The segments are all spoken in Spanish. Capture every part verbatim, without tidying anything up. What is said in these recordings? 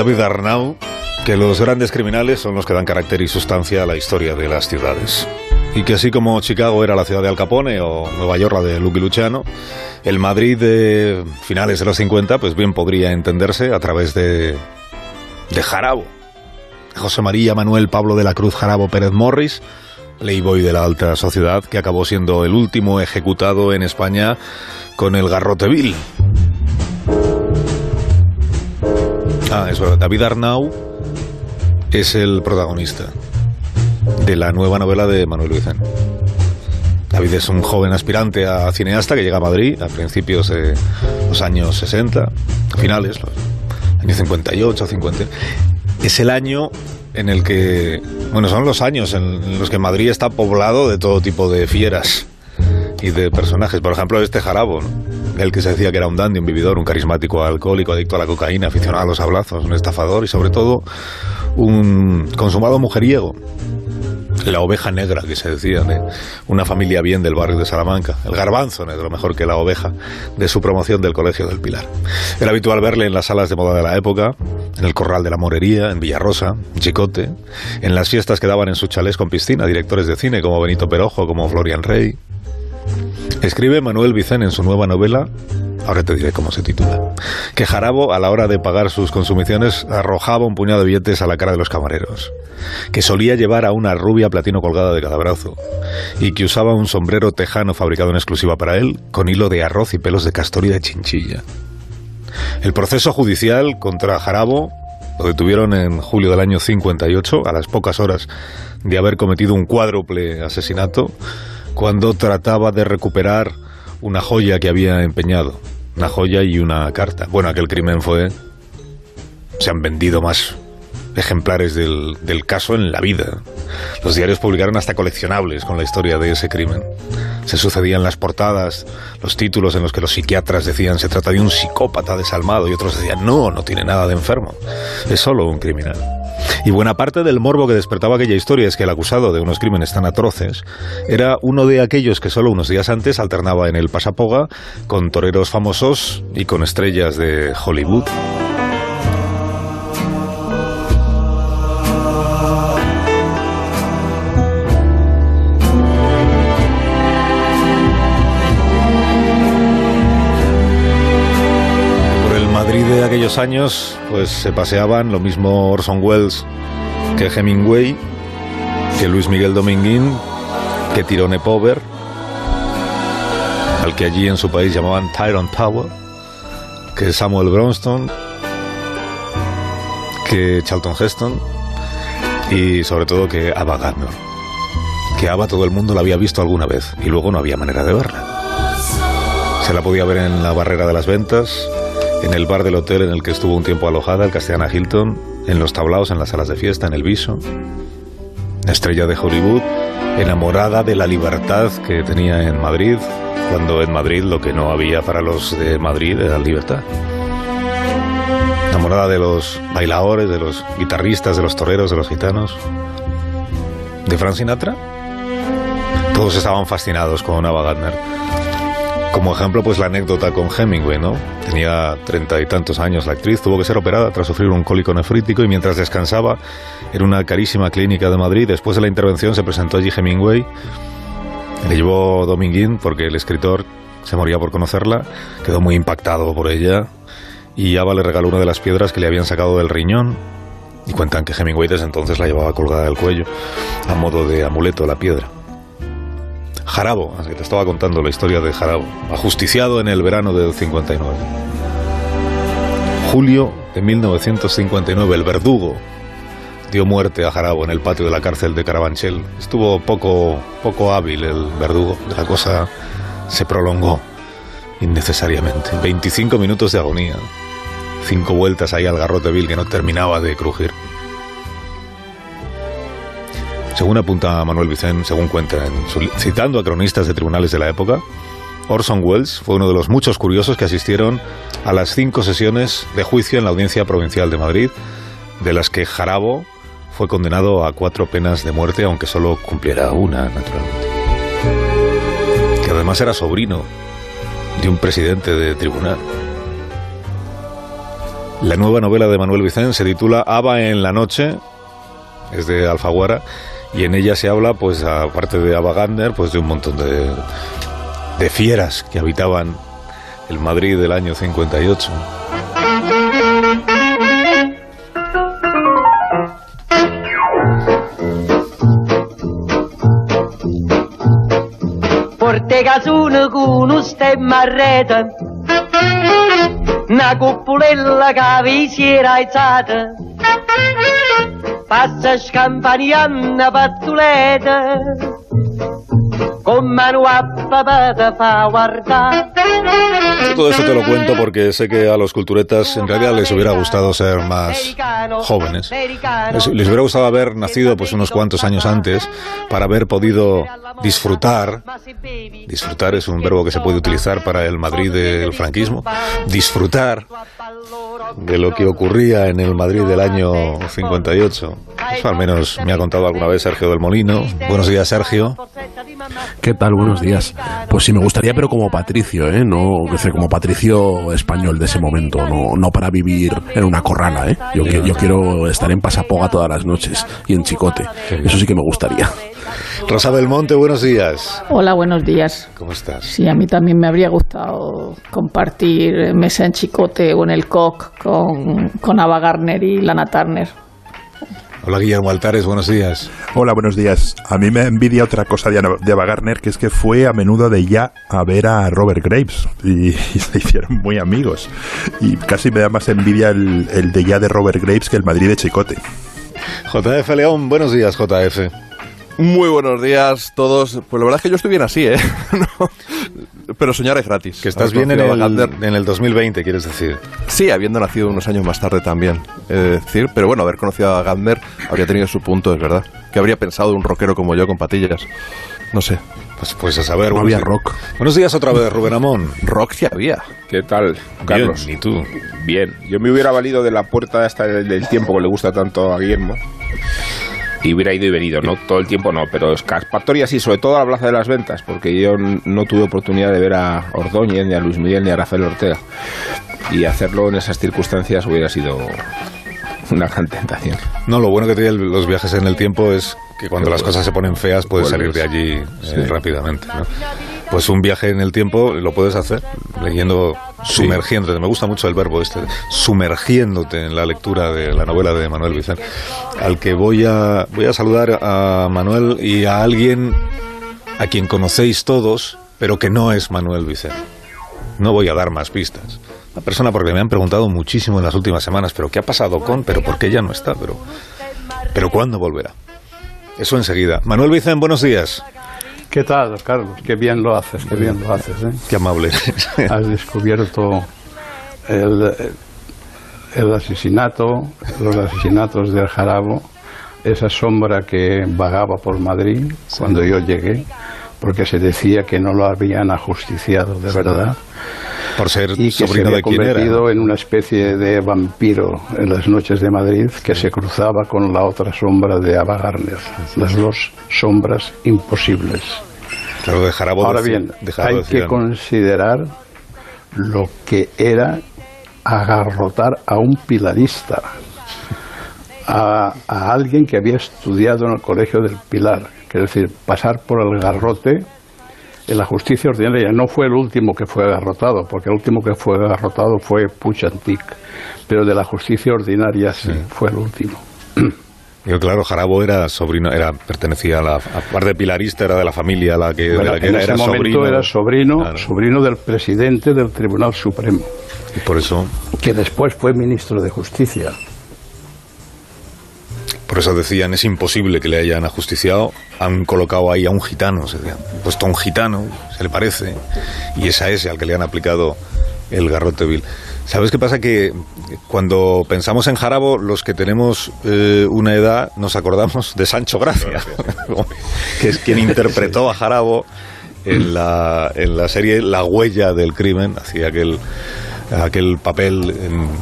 David Arnau que los grandes criminales son los que dan carácter y sustancia a la historia de las ciudades. Y que así como Chicago era la ciudad de Al Capone o Nueva York la de Lucky Luciano, el Madrid de finales de los cincuenta pues bien podría entenderse a través de, de Jarabo. José María Manuel Pablo de la Cruz Jarabo Pérez Morris, playboy de la alta sociedad, que acabó siendo el último ejecutado en España con el garrote vil. Ah, es verdad, David Arnau es el protagonista de la nueva novela de Manuel Vicent. David es un joven aspirante a cineasta que llega a Madrid a principios de los años sesenta, finales, los años cincuenta y ocho, cincuenta. Es el año en el que, bueno, son los años en los que Madrid está poblado de todo tipo de fieras y de personajes. Por ejemplo, este Jarabo, ¿no? El que se decía que era un dandy, un vividor, un carismático alcohólico, adicto a la cocaína, aficionado a los hablazos, un estafador y sobre todo un consumado mujeriego. La oveja negra, que se decía, de una familia bien del barrio de Salamanca. El garbanzo negro, mejor que la oveja, de su promoción del Colegio del Pilar. Era habitual verle en las salas de moda de la época, en el Corral de la Morería, en Villarrosa, en Chicote, en las fiestas que daban en sus chalés con piscina, directores de cine como Benito Perojo, como Florian Rey. Escribe Manuel Vicent en su nueva novela, ahora te diré cómo se titula, que Jarabo, a la hora de pagar sus consumiciones, arrojaba un puñado de billetes a la cara de los camareros, que solía llevar a una rubia platino colgada de cada brazo, y que usaba un sombrero tejano fabricado en exclusiva para él, con hilo de arroz y pelos de castor y de chinchilla. El proceso judicial contra Jarabo lo detuvieron en julio del año cincuenta y ocho, a las pocas horas de haber cometido un cuádruple asesinato, cuando trataba de recuperar una joya que había empeñado, una joya y una carta. Bueno, aquel crimen fue... se han vendido más ejemplares del, del caso en la vida. Los diarios publicaron hasta coleccionables con la historia de ese crimen. Se sucedían las portadas, los títulos en los que los psiquiatras decían se trata de un psicópata desalmado y otros decían no, no tiene nada de enfermo, es solo un criminal. Y buena parte del morbo que despertaba aquella historia es que el acusado de unos crímenes tan atroces era uno de aquellos que solo unos días antes alternaba en el Pasapoga con toreros famosos y con estrellas de Hollywood. De aquellos años pues se paseaban lo mismo Orson Welles que Hemingway, que Luis Miguel Dominguín, que Tyrone Power, al que allí en su país llamaban Tyrone Power, que Samuel Bronston, que Charlton Heston y sobre todo que Ava Gardner, que Ava todo el mundo la había visto alguna vez y luego no había manera de verla. Se la podía ver en la barrera de las ventas, en el bar del hotel en el que estuvo un tiempo alojada, el Castellana Hilton, en los tablaos, en las salas de fiesta, en el Viso. Estrella de Hollywood, enamorada de la libertad que tenía en Madrid, cuando en Madrid lo que no había para los de Madrid era libertad. Enamorada de los bailadores, de los guitarristas, de los toreros, de los gitanos. ¿De Frank Sinatra? Todos estaban fascinados con Ava Gardner. Como ejemplo, pues la anécdota con Hemingway, ¿no? Tenía treinta y tantos años la actriz, tuvo que ser operada tras sufrir un cólico nefrítico y mientras descansaba en una carísima clínica de Madrid, después de la intervención se presentó allí Hemingway, le llevó Dominguín porque el escritor se moría por conocerla, quedó muy impactado por ella y Ava le regaló una de las piedras que le habían sacado del riñón y cuentan que Hemingway desde entonces la llevaba colgada del cuello a modo de amuleto la piedra. Jarabo, así que te estaba contando la historia de Jarabo, ajusticiado en el verano del cincuenta y nueve. Julio de mil novecientos cincuenta y nueve, el verdugo dio muerte a Jarabo en el patio de la cárcel de Carabanchel. Estuvo poco, poco hábil el verdugo, la cosa se prolongó innecesariamente. veinticinco minutos de agonía, cinco vueltas ahí al garrote vil que no terminaba de crujir. Según apunta Manuel Vicent, según cuenta, en su, citando a cronistas de tribunales de la época, Orson Welles fue uno de los muchos curiosos que asistieron a las cinco sesiones de juicio en la Audiencia Provincial de Madrid, de las que Jarabo fue condenado a cuatro penas de muerte, aunque solo cumpliera una, naturalmente. Que además era sobrino de un presidente de tribunal. La nueva novela de Manuel Vicent se titula Aba en la noche, es de Alfaguara, y en ella se habla, pues aparte de Aba Gardner, pues de un montón de, de fieras que habitaban el Madrid del año cincuenta y ocho. Portegasuna con un stemma a rete, una cupolella che vi si era alzata, passa scampanianna pattuleta, con mano a papà te fa guardare. Todo esto te lo cuento porque sé que a los culturetas en realidad les hubiera gustado ser más jóvenes. Les, les hubiera gustado haber nacido pues unos cuantos años antes para haber podido disfrutar. Disfrutar es un verbo que se puede utilizar para el Madrid del franquismo. Disfrutar de lo que ocurría en el Madrid del año cincuenta y ocho. Eso al menos me ha contado alguna vez Sergio del Molino. Buenos días, Sergio. ¿Qué tal? Buenos días. Pues sí, me gustaría, pero como patricio, ¿eh? No, como patricio español de ese momento, no, no para vivir en una corrala, ¿eh? Yo, yo quiero estar en Pasapoga todas las noches y en Chicote. Eso sí que me gustaría. Rosa Belmonte, buenos días. Hola, buenos días. ¿Cómo estás? Sí, a mí también me habría gustado compartir mesa en Chicote o en el C O C con, con Ava Gardner y Lana Turner. Hola, Guillermo Altares, buenos días. Hola, buenos días. A mí me envidia otra cosa de Ava Gardner, que es que fue a menudo de Ya a ver a Robert Graves y, y se hicieron muy amigos. Y casi me da más envidia el, el de Ya de Robert Graves que el Madrid de Chicote. J F León, buenos días, J F. Muy buenos días todos. Pues la verdad es que yo estoy bien así, ¿eh? No, pero soñar es gratis. Que estás bien en el, en el dos mil veinte, quieres decir. Sí, habiendo nacido unos años más tarde también, es decir. Pero bueno, haber conocido a Gardner habría tenido su punto, es verdad. ¿Qué habría pensado de un rockero como yo con patillas? No sé. Pues, pues a saber. No había rock. Buenos días otra vez, Rubén Amón. Rock sí había. ¿Qué tal, Carlos? Bien, ¿y tú? Bien. Yo me hubiera valido de la puerta esta del, del tiempo que le gusta tanto a Guillermo. Y hubiera ido y venido, no todo el tiempo no, pero escapatoria sí, sobre todo a la Plaza de las Ventas, porque yo no tuve oportunidad de ver a Ordóñez, ni a Luis Miguel, ni a Rafael Ortega. Y hacerlo en esas circunstancias hubiera sido una gran tentación. No, lo bueno que tienen los viajes en el tiempo es que cuando las cosas se ponen feas puedes salir de allí eh, sí. rápidamente, ¿no? Pues un viaje en el tiempo lo puedes hacer leyendo, sumergiéndote. Me gusta mucho el verbo este, sumergiéndote en la lectura de la novela de Manuel Vicent. Al que voy a voy a saludar a Manuel y a alguien a quien conocéis todos, pero que no es Manuel Vicent. No voy a dar más pistas. La persona porque me han preguntado muchísimo en las últimas semanas, pero ¿qué ha pasado con? ¿Pero por qué ya no está? ¿Pero, pero cuándo volverá? Eso enseguida. Manuel Vicent, buenos días. ¿Qué tal, Carlos? Qué bien lo haces, qué bien lo haces, ¿eh? Qué amable. Has descubierto el, el asesinato, los asesinatos del Jarabo, esa sombra que vagaba por Madrid sí. cuando yo llegué, porque se decía que no lo habían ajusticiado de verdad. Por ser y que sobrino se había de quién era. convertido en una especie de vampiro en las noches de Madrid que se cruzaba con la otra sombra de Ava Gardner. Las dos sombras imposibles. Claro, de Jarabo. Ahora bien, de Jarabo hay decían. que considerar lo que era agarrotar a un pilarista, a, a alguien que había estudiado en el Colegio del Pilar, que es decir, pasar por el garrote. En la justicia ordinaria no fue el último que fue agarrotado, porque el último que fue agarrotado fue Puig Antich, pero de la justicia ordinaria sí, sí. fue el último. Yo, claro, Jarabo era sobrino, era pertenecía a la aparte de pilarista, era de la familia a la que, bueno, de la que en era, ese era momento sobrino. Era sobrino, claro. sobrino del presidente del Tribunal Supremo. Y por eso. Que después fue ministro de Justicia. Por eso decían, es imposible que le hayan ajusticiado. Han colocado ahí a un gitano, se han puesto a un gitano, se le parece, y es a ese al que le han aplicado el garrote vil. ¿Sabes qué pasa? Que cuando pensamos en Jarabo, los que tenemos eh, una edad, nos acordamos de Sancho Gracia, que es quien interpretó a Jarabo en la, en la serie La huella del crimen, hacía aquel, aquel papel en,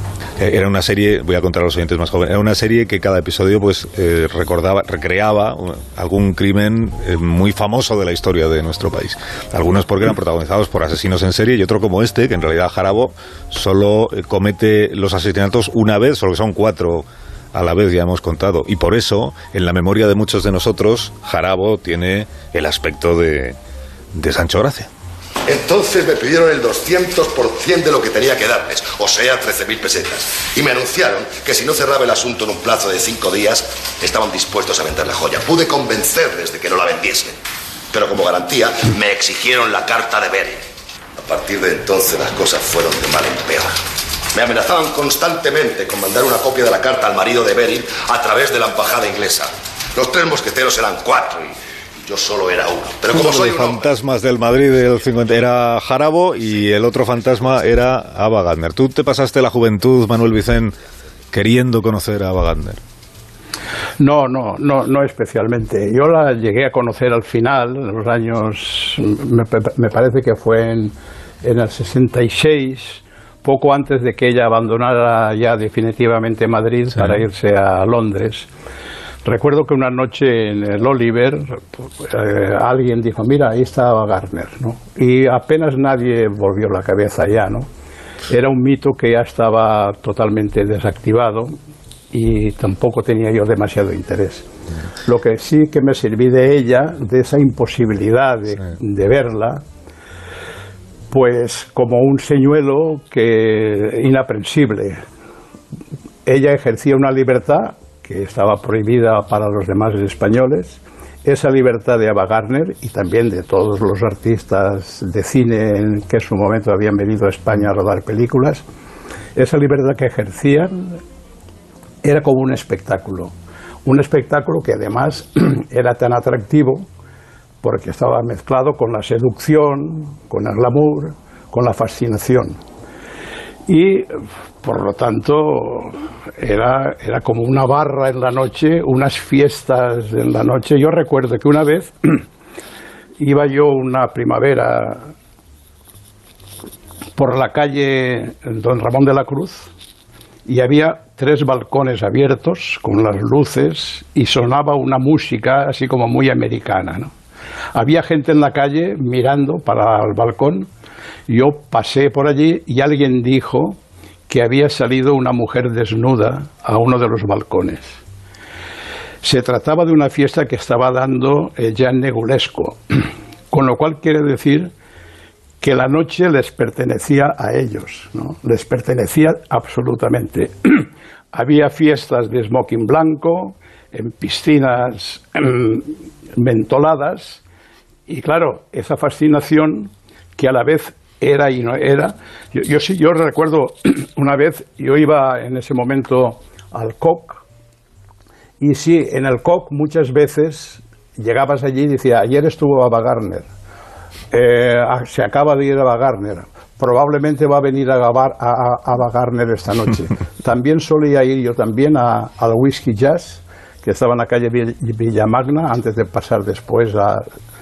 Era una serie, voy a contar a los oyentes más jóvenes, era una serie que cada episodio pues eh, recordaba, recreaba algún crimen eh, muy famoso de la historia de nuestro país. Algunos porque eran protagonizados por asesinos en serie y otro como este, que en realidad Jarabo solo eh, comete los asesinatos una vez, solo que son cuatro a la vez, ya hemos contado. Y por eso, en la memoria de muchos de nosotros, Jarabo tiene el aspecto de, de Sancho Gracia. Entonces me pidieron el doscientos por ciento de lo que tenía que darles, o sea, trece mil pesetas. Y me anunciaron que si no cerraba el asunto en un plazo de cinco días, estaban dispuestos a vender la joya. Pude convencerles de que no la vendiesen, pero como garantía me exigieron la carta de Beryl. A partir de entonces las cosas fueron de mal en peor. Me amenazaban constantemente con mandar una copia de la carta al marido de Beryl a través de la embajada inglesa. Los tres mosqueteros eran cuatro y yo solo era uno. Pero como soy los un fantasmas del Madrid del cincuenta era Jarabo y el otro fantasma era Ava Gardner. ¿Tú te pasaste la juventud, Manuel Vicent, queriendo conocer a Ava Gardner? No, no, no, no especialmente. Yo la llegué a conocer al final, en los años, me, me parece que fue en, en el sesenta y seis, poco antes de que ella abandonara ya definitivamente Madrid, sí, para irse a Londres. Recuerdo que una noche en el Oliver eh, alguien dijo, mira, ahí está Ava Gardner, ¿no? Y apenas nadie volvió la cabeza ya, ¿no? Era un mito que ya estaba totalmente desactivado y tampoco tenía yo demasiado interés. Lo que sí que me serví de ella, de esa imposibilidad de, de verla, pues como un señuelo que inaprensible. Ella ejercía una libertad que estaba prohibida para los demás españoles, esa libertad de Ava Gardner y también de todos los artistas de cine que en su momento habían venido a España a rodar películas, esa libertad que ejercían era como un espectáculo, un espectáculo que además era tan atractivo porque estaba mezclado con la seducción, con el glamour, con la fascinación. Y, por lo tanto, era, era como una barra en la noche, unas fiestas en la noche. Yo recuerdo que una vez iba yo una primavera por la calle Don Ramón de la Cruz y había tres balcones abiertos con las luces y sonaba una música así como muy americana, ¿no? Había gente en la calle mirando para el balcón. Yo pasé por allí y alguien dijo que había salido una mujer desnuda a uno de los balcones. Se trataba de una fiesta que estaba dando Jean Negulesco, con lo cual quiere decir que la noche les pertenecía a ellos, ¿no? Les pertenecía absolutamente. Había fiestas de smoking blanco, en piscinas mentoladas, y claro, esa fascinación que a la vez era y no era. Yo, yo sí, yo recuerdo una vez, yo iba en ese momento al Coq, y sí, en el Coq muchas veces llegabas allí y decía, ayer estuvo Ava Gardner, eh, se acaba de ir Ava Gardner, probablemente va a venir a grabar a, a Ava Gardner esta noche. También solía ir yo también a, al Whisky Jazz, que estaba en la calle Villamagna, antes de pasar después a,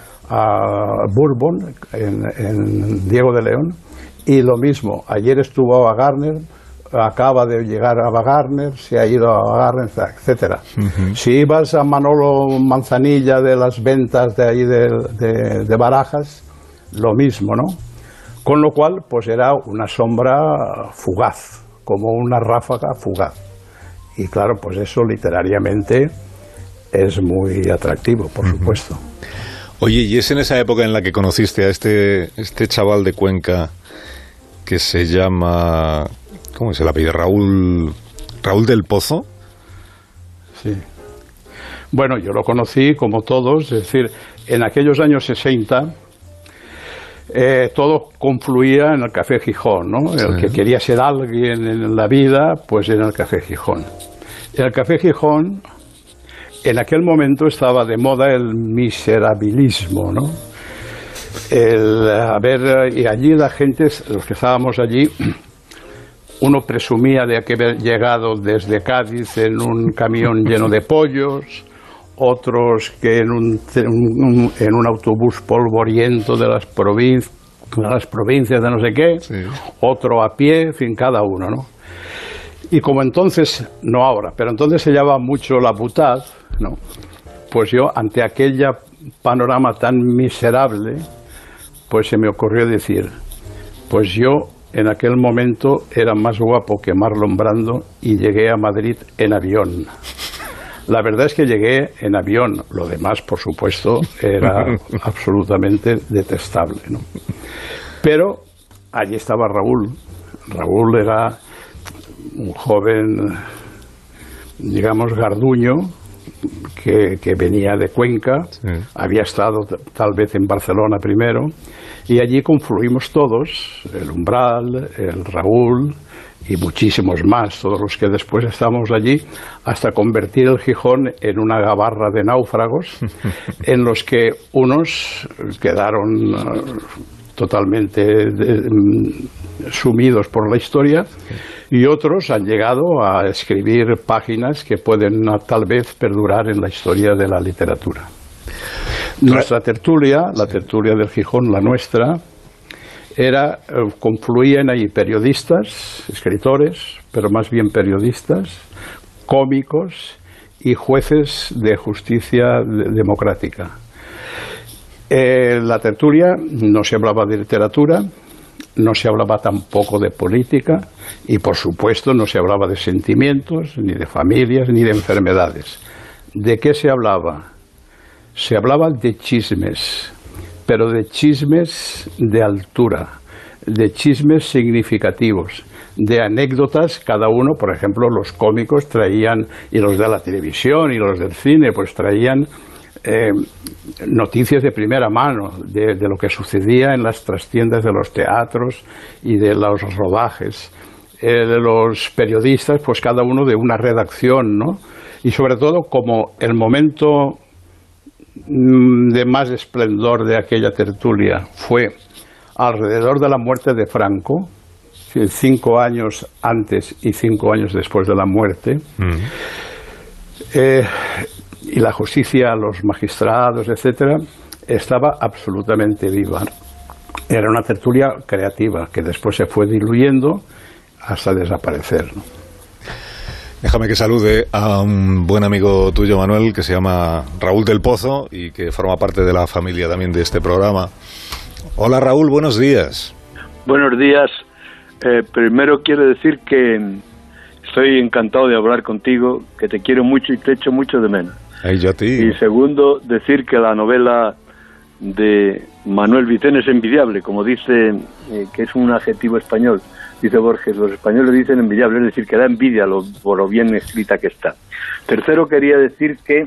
a Bourbon, en, en Diego de León, y lo mismo, ayer estuvo Ava Gardner, acaba de llegar Ava Gardner, se ha ido a Ava Gardner, etcétera. Uh-huh. Si ibas a Manolo Manzanilla de las ventas de ahí de, de, de Barajas, lo mismo, ¿no? Con lo cual, pues era una sombra fugaz, como una ráfaga fugaz. Y claro, pues eso literariamente es muy atractivo, por uh-huh. supuesto. Oye, ¿y es en esa época en la que conociste a este, este chaval de Cuenca que se llama, ¿cómo es el apellido? Raúl, Raúl del Pozo? Sí. Bueno, yo lo conocí como todos, es decir, en aquellos años sesenta eh, todo confluía en el Café Gijón, ¿no? Sí. El que quería ser alguien en la vida, pues en el Café Gijón. En el Café Gijón, en aquel momento estaba de moda el miserabilismo, ¿no? El, a ver, y allí la gente, los que estábamos allí, uno presumía de haber llegado desde Cádiz en un camión lleno de pollos, otros que en un, un, en un autobús polvoriento de las, provin de las provincias de no sé qué, sí. Otro a pie, en fin, cada uno, ¿no? Y como entonces, no ahora, pero entonces se llevaba mucho la butad, ¿no? Pues yo, ante aquella panorama tan miserable, pues se me ocurrió decir, pues yo en aquel momento era más guapo que Marlon Brando y llegué a Madrid en avión. La verdad es que llegué en avión, lo demás, por supuesto, era absolutamente detestable, ¿no? Pero allí estaba Raúl. Raúl era un joven, digamos, garduño, que, que venía de Cuenca, sí. Había estado tal vez en Barcelona primero, y allí confluimos todos, el Umbral, el Raúl y muchísimos más, todos los que después estábamos allí, hasta convertir el Gijón en una gabarra de náufragos, en los que unos quedaron uh, totalmente de, um, sumidos por la historia, y otros han llegado a escribir páginas que pueden uh, tal vez perdurar en la historia de la literatura. Nuestra tertulia, la tertulia del Gijón, la nuestra, era, eh, confluían ahí periodistas, escritores, pero más bien periodistas, cómicos y jueces de justicia de, democrática. En la tertulia no se hablaba de literatura, no se hablaba tampoco de política y, por supuesto, no se hablaba de sentimientos, ni de familias, ni de enfermedades. ¿De qué se hablaba? Se hablaba de chismes, pero de chismes de altura, de chismes significativos, de anécdotas, cada uno, por ejemplo, los cómicos traían, y los de la televisión y los del cine, pues traían eh, noticias de primera mano de, de lo que sucedía en las trastiendas de los teatros y de los rodajes. Eh, de los periodistas, pues cada uno de una redacción, ¿no? Y sobre todo, como el momento de más esplendor de aquella tertulia fue alrededor de la muerte de Franco, cinco años antes y cinco años después de la muerte, mm. eh, y la justicia, los magistrados, etcétera, estaba absolutamente viva. Era una tertulia creativa que después se fue diluyendo hasta desaparecer, ¿no? Déjame que salude a un buen amigo tuyo, Manuel, que se llama Raúl del Pozo y que forma parte de la familia también de este programa. Hola, Raúl, buenos días. Buenos días. Eh, primero quiero decir que estoy encantado de hablar contigo, que te quiero mucho y te echo mucho de menos. Ay, yo a ti. Y segundo, decir que la novela de Manuel Vicén es envidiable, como dice, eh, que es un adjetivo español. Dice Borges, los españoles dicen envidiable, es decir, que da envidia lo, por lo bien escrita que está. Tercero, quería decir que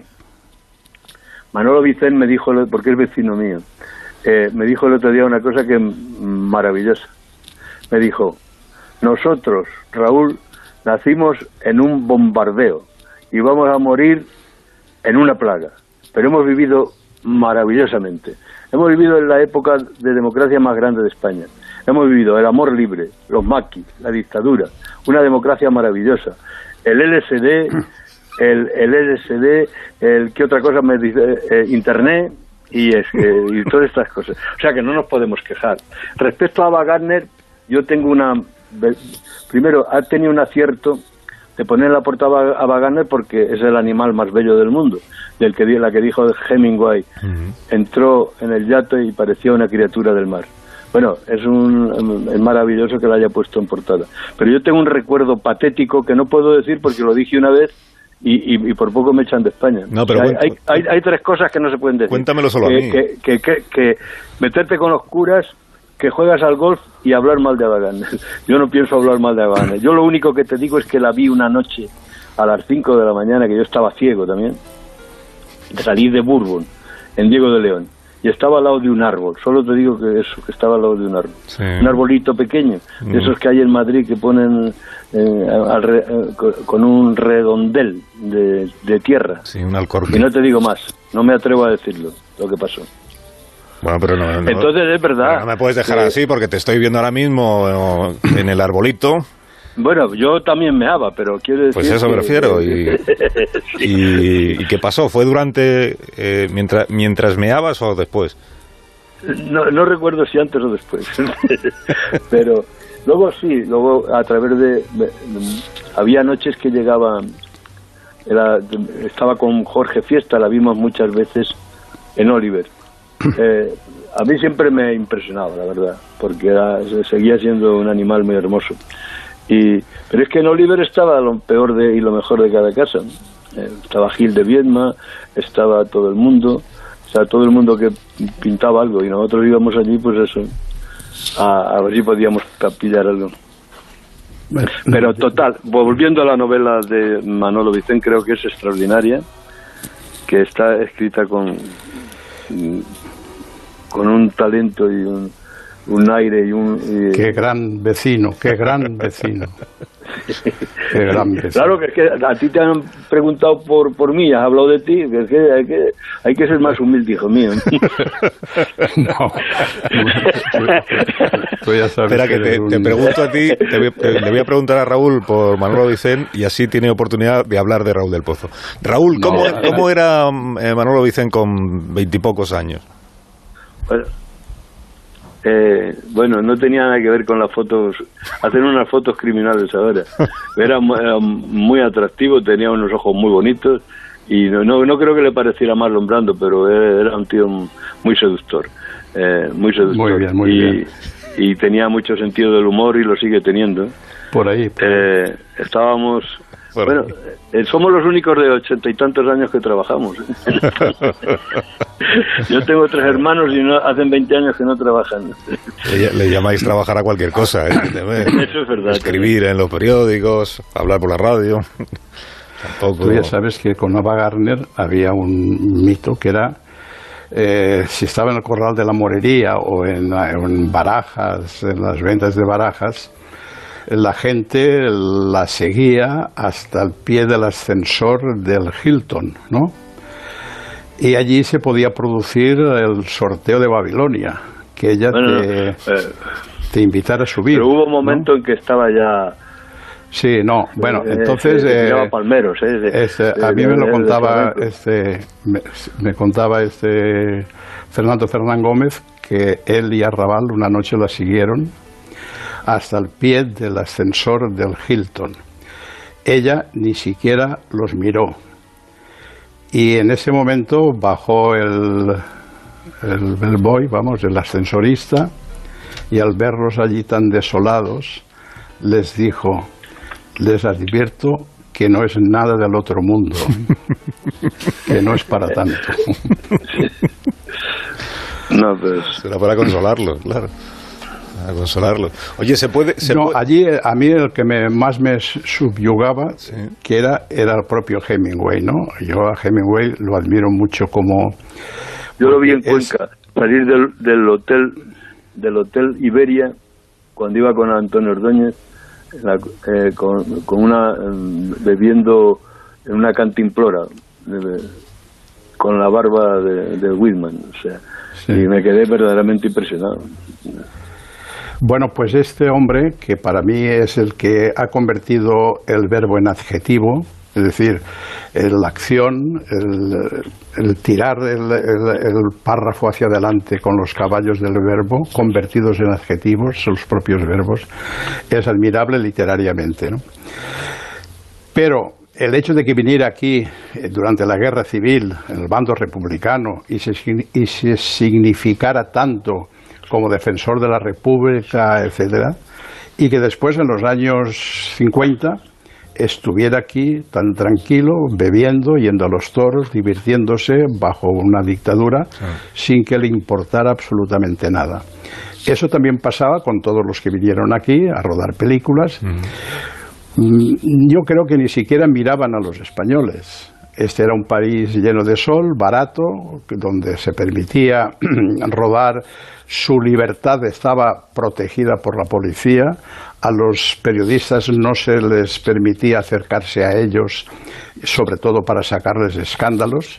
Manolo Vicén me dijo, porque es vecino mío, eh, me dijo el otro día una cosa que maravillosa. Me dijo, nosotros, Raúl, nacimos en un bombardeo y vamos a morir en una plaga, pero hemos vivido maravillosamente. Hemos vivido en la época de democracia más grande de España. Hemos vivido el amor libre, los maquis, la dictadura, una democracia maravillosa, el L S D, el, el L S D, el ¿qué otra cosa me dice? Eh, Internet y, es, eh, y todas estas cosas. O sea que no nos podemos quejar. Respecto a Ava Gardner, yo tengo una... Primero, ha tenido un acierto de poner en la portada a Ava Gardner porque es el animal más bello del mundo, del que la que dijo Hemingway. Uh-huh. Entró en el yate y parecía una criatura del mar. Bueno, es, un, es maravilloso que la haya puesto en portada. Pero yo tengo un recuerdo patético que no puedo decir porque lo dije una vez y, y, y por poco me echan de España. No, pero o sea, hay, hay, hay, hay tres cosas que no se pueden decir. Cuéntamelo solo que, a mí. Que, que, que, que meterte con los curas, que juegas al golf y hablar mal de Ava Gardner. Yo no pienso hablar mal de Ava Gardner. Yo lo único que te digo es que la vi una noche a las cinco de la mañana, que yo estaba ciego también, salí de Bourbon, en Diego de León. Y estaba al lado de un árbol, solo te digo que eso, que estaba al lado de un árbol. Sí. Un arbolito pequeño, mm. de esos que hay en Madrid que ponen eh, al re, eh, con un redondel de, de tierra. Sí, un alcorque. Y no te digo más, no me atrevo a decirlo, lo que pasó. Bueno, pero no, no, entonces es verdad. No me puedes dejar que, así porque te estoy viendo ahora mismo en el arbolito. Bueno, yo también meaba, pero quiero decir... Pues eso que... me refiero. Y, sí. y, ¿Y qué pasó? ¿Fue durante, eh, mientras, mientras meabas o después? No, no recuerdo si antes o después. Pero luego sí, luego a través de... había noches que llegaba, era, estaba con Jorge Fiesta, la vimos muchas veces en Oliver. Eh, a mí siempre me ha impresionado, la verdad, porque era, seguía siendo un animal muy hermoso. Y, pero es que en Oliver estaba lo peor de, y lo mejor de cada casa. Eh, estaba Gil de Viedma, estaba todo el mundo, o sea, todo el mundo que pintaba algo, y nosotros íbamos allí, pues eso, a, a ver si podíamos pillar algo. Pero total, volviendo a la novela de Manolo Vicén, creo que es extraordinaria, que está escrita con con un talento y un, un aire y un... Y, qué gran vecino, qué gran vecino. Qué gran vecino. Claro que es que a ti te han preguntado por, por mí, has hablado de ti, que es que hay que, hay que ser más humilde, hijo mío. No. Tú ya sabes. Espera, que, que te, un... te pregunto a ti, te voy, te, le voy a preguntar a Raúl por Manolo Vicén y así tiene oportunidad de hablar de Raúl del Pozo. Raúl, ¿cómo, no, ¿cómo era eh, Manolo Vicén con veintipocos años? Bueno, eh, bueno, no tenía nada que ver con las fotos, hacer unas fotos criminales ahora. Era, era muy atractivo, tenía unos ojos muy bonitos y no, no, no creo que le pareciera Marlon Brando, pero era un tío muy seductor, eh, muy seductor. Muy bien, muy y, bien. Y tenía mucho sentido del humor y lo sigue teniendo. Por ahí. Por ahí. Eh, estábamos... Por bueno, eh, somos los únicos de ochenta y tantos años que trabajamos. Yo tengo tres hermanos y no, hacen veinte años que no trabajan. Le, le llamáis trabajar a cualquier cosa, ¿eh? Eso es verdad. Escribir en los periódicos, hablar por la radio. Tampoco... Tú ya sabes que con Ava Gardner había un mito que era... Eh, si estaba en el Corral de la Morería o en, en Barajas, en las ventas de Barajas, la gente la seguía hasta el pie del ascensor del Hilton, ¿no? Y allí se podía producir el sorteo de Babilonia, que ella bueno, te, eh, te invitara a subir. Pero hubo un momento, ¿no?, en que estaba ya... Sí, no, bueno, eh, entonces... Eh, eh, palmeros, eh, de, este, de, a mí de, me lo de, contaba, de este, me, me contaba este Fernando Fernán Gómez, que él y Arrabal una noche la siguieron hasta el pie del ascensor del Hilton. Ella ni siquiera los miró. Y en ese momento bajó el, el bellboy, vamos, el ascensorista, y al verlos allí tan desolados, les dijo, les advierto que no es nada del otro mundo, que no es para tanto. No, pues... Será para consolarlo, claro. A consolarlo. Oye, ¿se puede...? Se no, puede... allí a mí el que me, más me subyugaba, sí, que era, era el propio Hemingway, ¿no? Yo a Hemingway lo admiro mucho como... Yo lo vi en Cuenca, es... salir del, del hotel del hotel Iberia, cuando iba con Antonio Ordóñez, la, eh, con, con una... Eh, bebiendo en una cantimplora, de, con la barba de, de Whitman, o sea, sí, y me quedé verdaderamente impresionado. Bueno, pues este hombre, que para mí es el que ha convertido el verbo en adjetivo, es decir, la acción, el, el tirar el, el, el párrafo hacia adelante con los caballos del verbo, convertidos en adjetivos, sus propios verbos, es admirable literariamente, ¿no? Pero el hecho de que viniera aquí durante la Guerra Civil, en el bando republicano, y se, y se significara tanto como defensor de la República, etcétera, y que después en los años cincuenta estuviera aquí tan tranquilo, bebiendo, yendo a los toros, divirtiéndose bajo una dictadura, sí, sin que le importara absolutamente nada. Eso también pasaba con todos los que vinieron aquí a rodar películas. Uh-huh. Yo creo que ni siquiera miraban a los españoles. Este era un país lleno de sol, barato, donde se permitía rodar. Su libertad estaba protegida por la policía. A los periodistas no se les permitía acercarse a ellos, sobre todo para sacarles escándalos.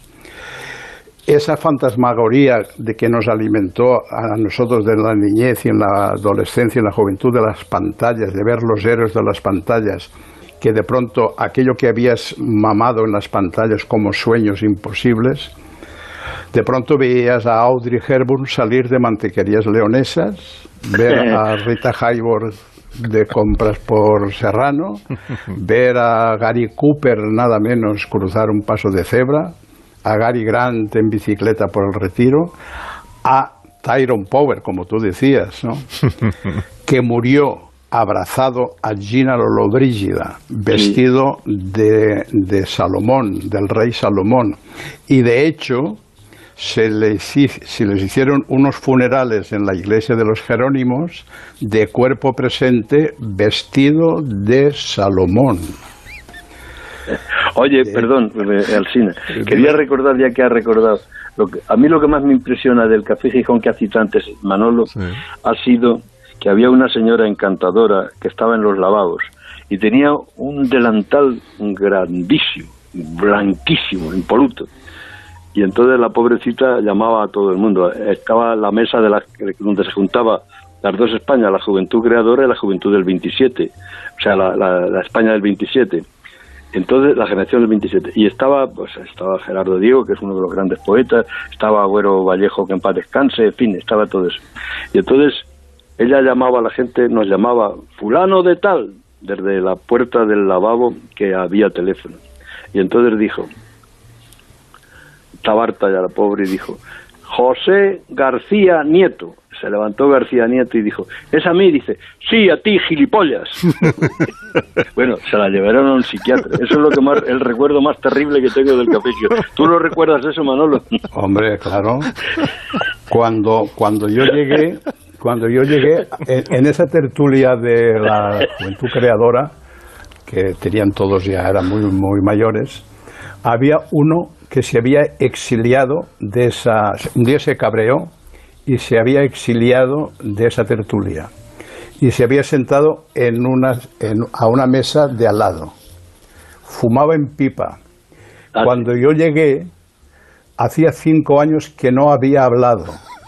Esa fantasmagoría de que nos alimentó a nosotros de la niñez y en la adolescencia y en la juventud de las pantallas, de ver los héroes de las pantallas, que de pronto aquello que habías mamado en las pantallas como sueños imposibles, de pronto veías a Audrey Hepburn salir de Mantequerías Leonesas, ver a Rita Hayworth de compras por Serrano, ver a Gary Cooper nada menos cruzar un paso de cebra, a Gary Grant en bicicleta por el Retiro, a Tyrone Power, como tú decías, ¿no? que murió abrazado a Gina Lollobrigida, vestido de, de Salomón, del rey Salomón. Y de hecho, se les, se les hicieron unos funerales en la iglesia de los Jerónimos de cuerpo presente vestido de Salomón. Oye, perdón, Alsina, quería recordar, ya que has recordado, lo que, a mí lo que más me impresiona del Café Gijón que has citado antes, Manolo, sí. ha sido que había una señora encantadora que estaba en los lavabos y tenía un delantal grandísimo, blanquísimo, impoluto. Y entonces la pobrecita llamaba a todo el mundo. Estaba la mesa de la, donde se juntaba las dos Españas, la Juventud Creadora y la Juventud del veintisiete, o sea, la, la, la España del veintisiete. Entonces, la generación del veintisiete. Y estaba, pues, estaba Gerardo Diego, que es uno de los grandes poetas, estaba Agüero Vallejo, que en paz descanse, en fin, estaba todo eso. Y entonces, ella llamaba a la gente, nos llamaba fulano de tal, desde la puerta del lavabo que había teléfono. Y entonces dijo, estaba harta ya la pobre, y dijo, José García Nieto. Se levantó García Nieto y dijo, ¿es a mí? Dice, sí, a ti, gilipollas. Bueno, se la llevaron a un psiquiatra. Eso es lo que más, el recuerdo más terrible que tengo del Café Gijón. ¿Tú lo recuerdas eso, Manolo? Hombre, claro. Cuando, cuando yo llegué, cuando yo llegué, en, en esa tertulia de la Juventud Creadora, que tenían todos ya, eran muy, muy mayores, había uno que se había exiliado de esa, un día se cabreó y se había exiliado de esa tertulia y se había sentado en una, en, a una mesa de al lado. Fumaba en pipa. Cuando yo llegué, hacía cinco años que no había hablado.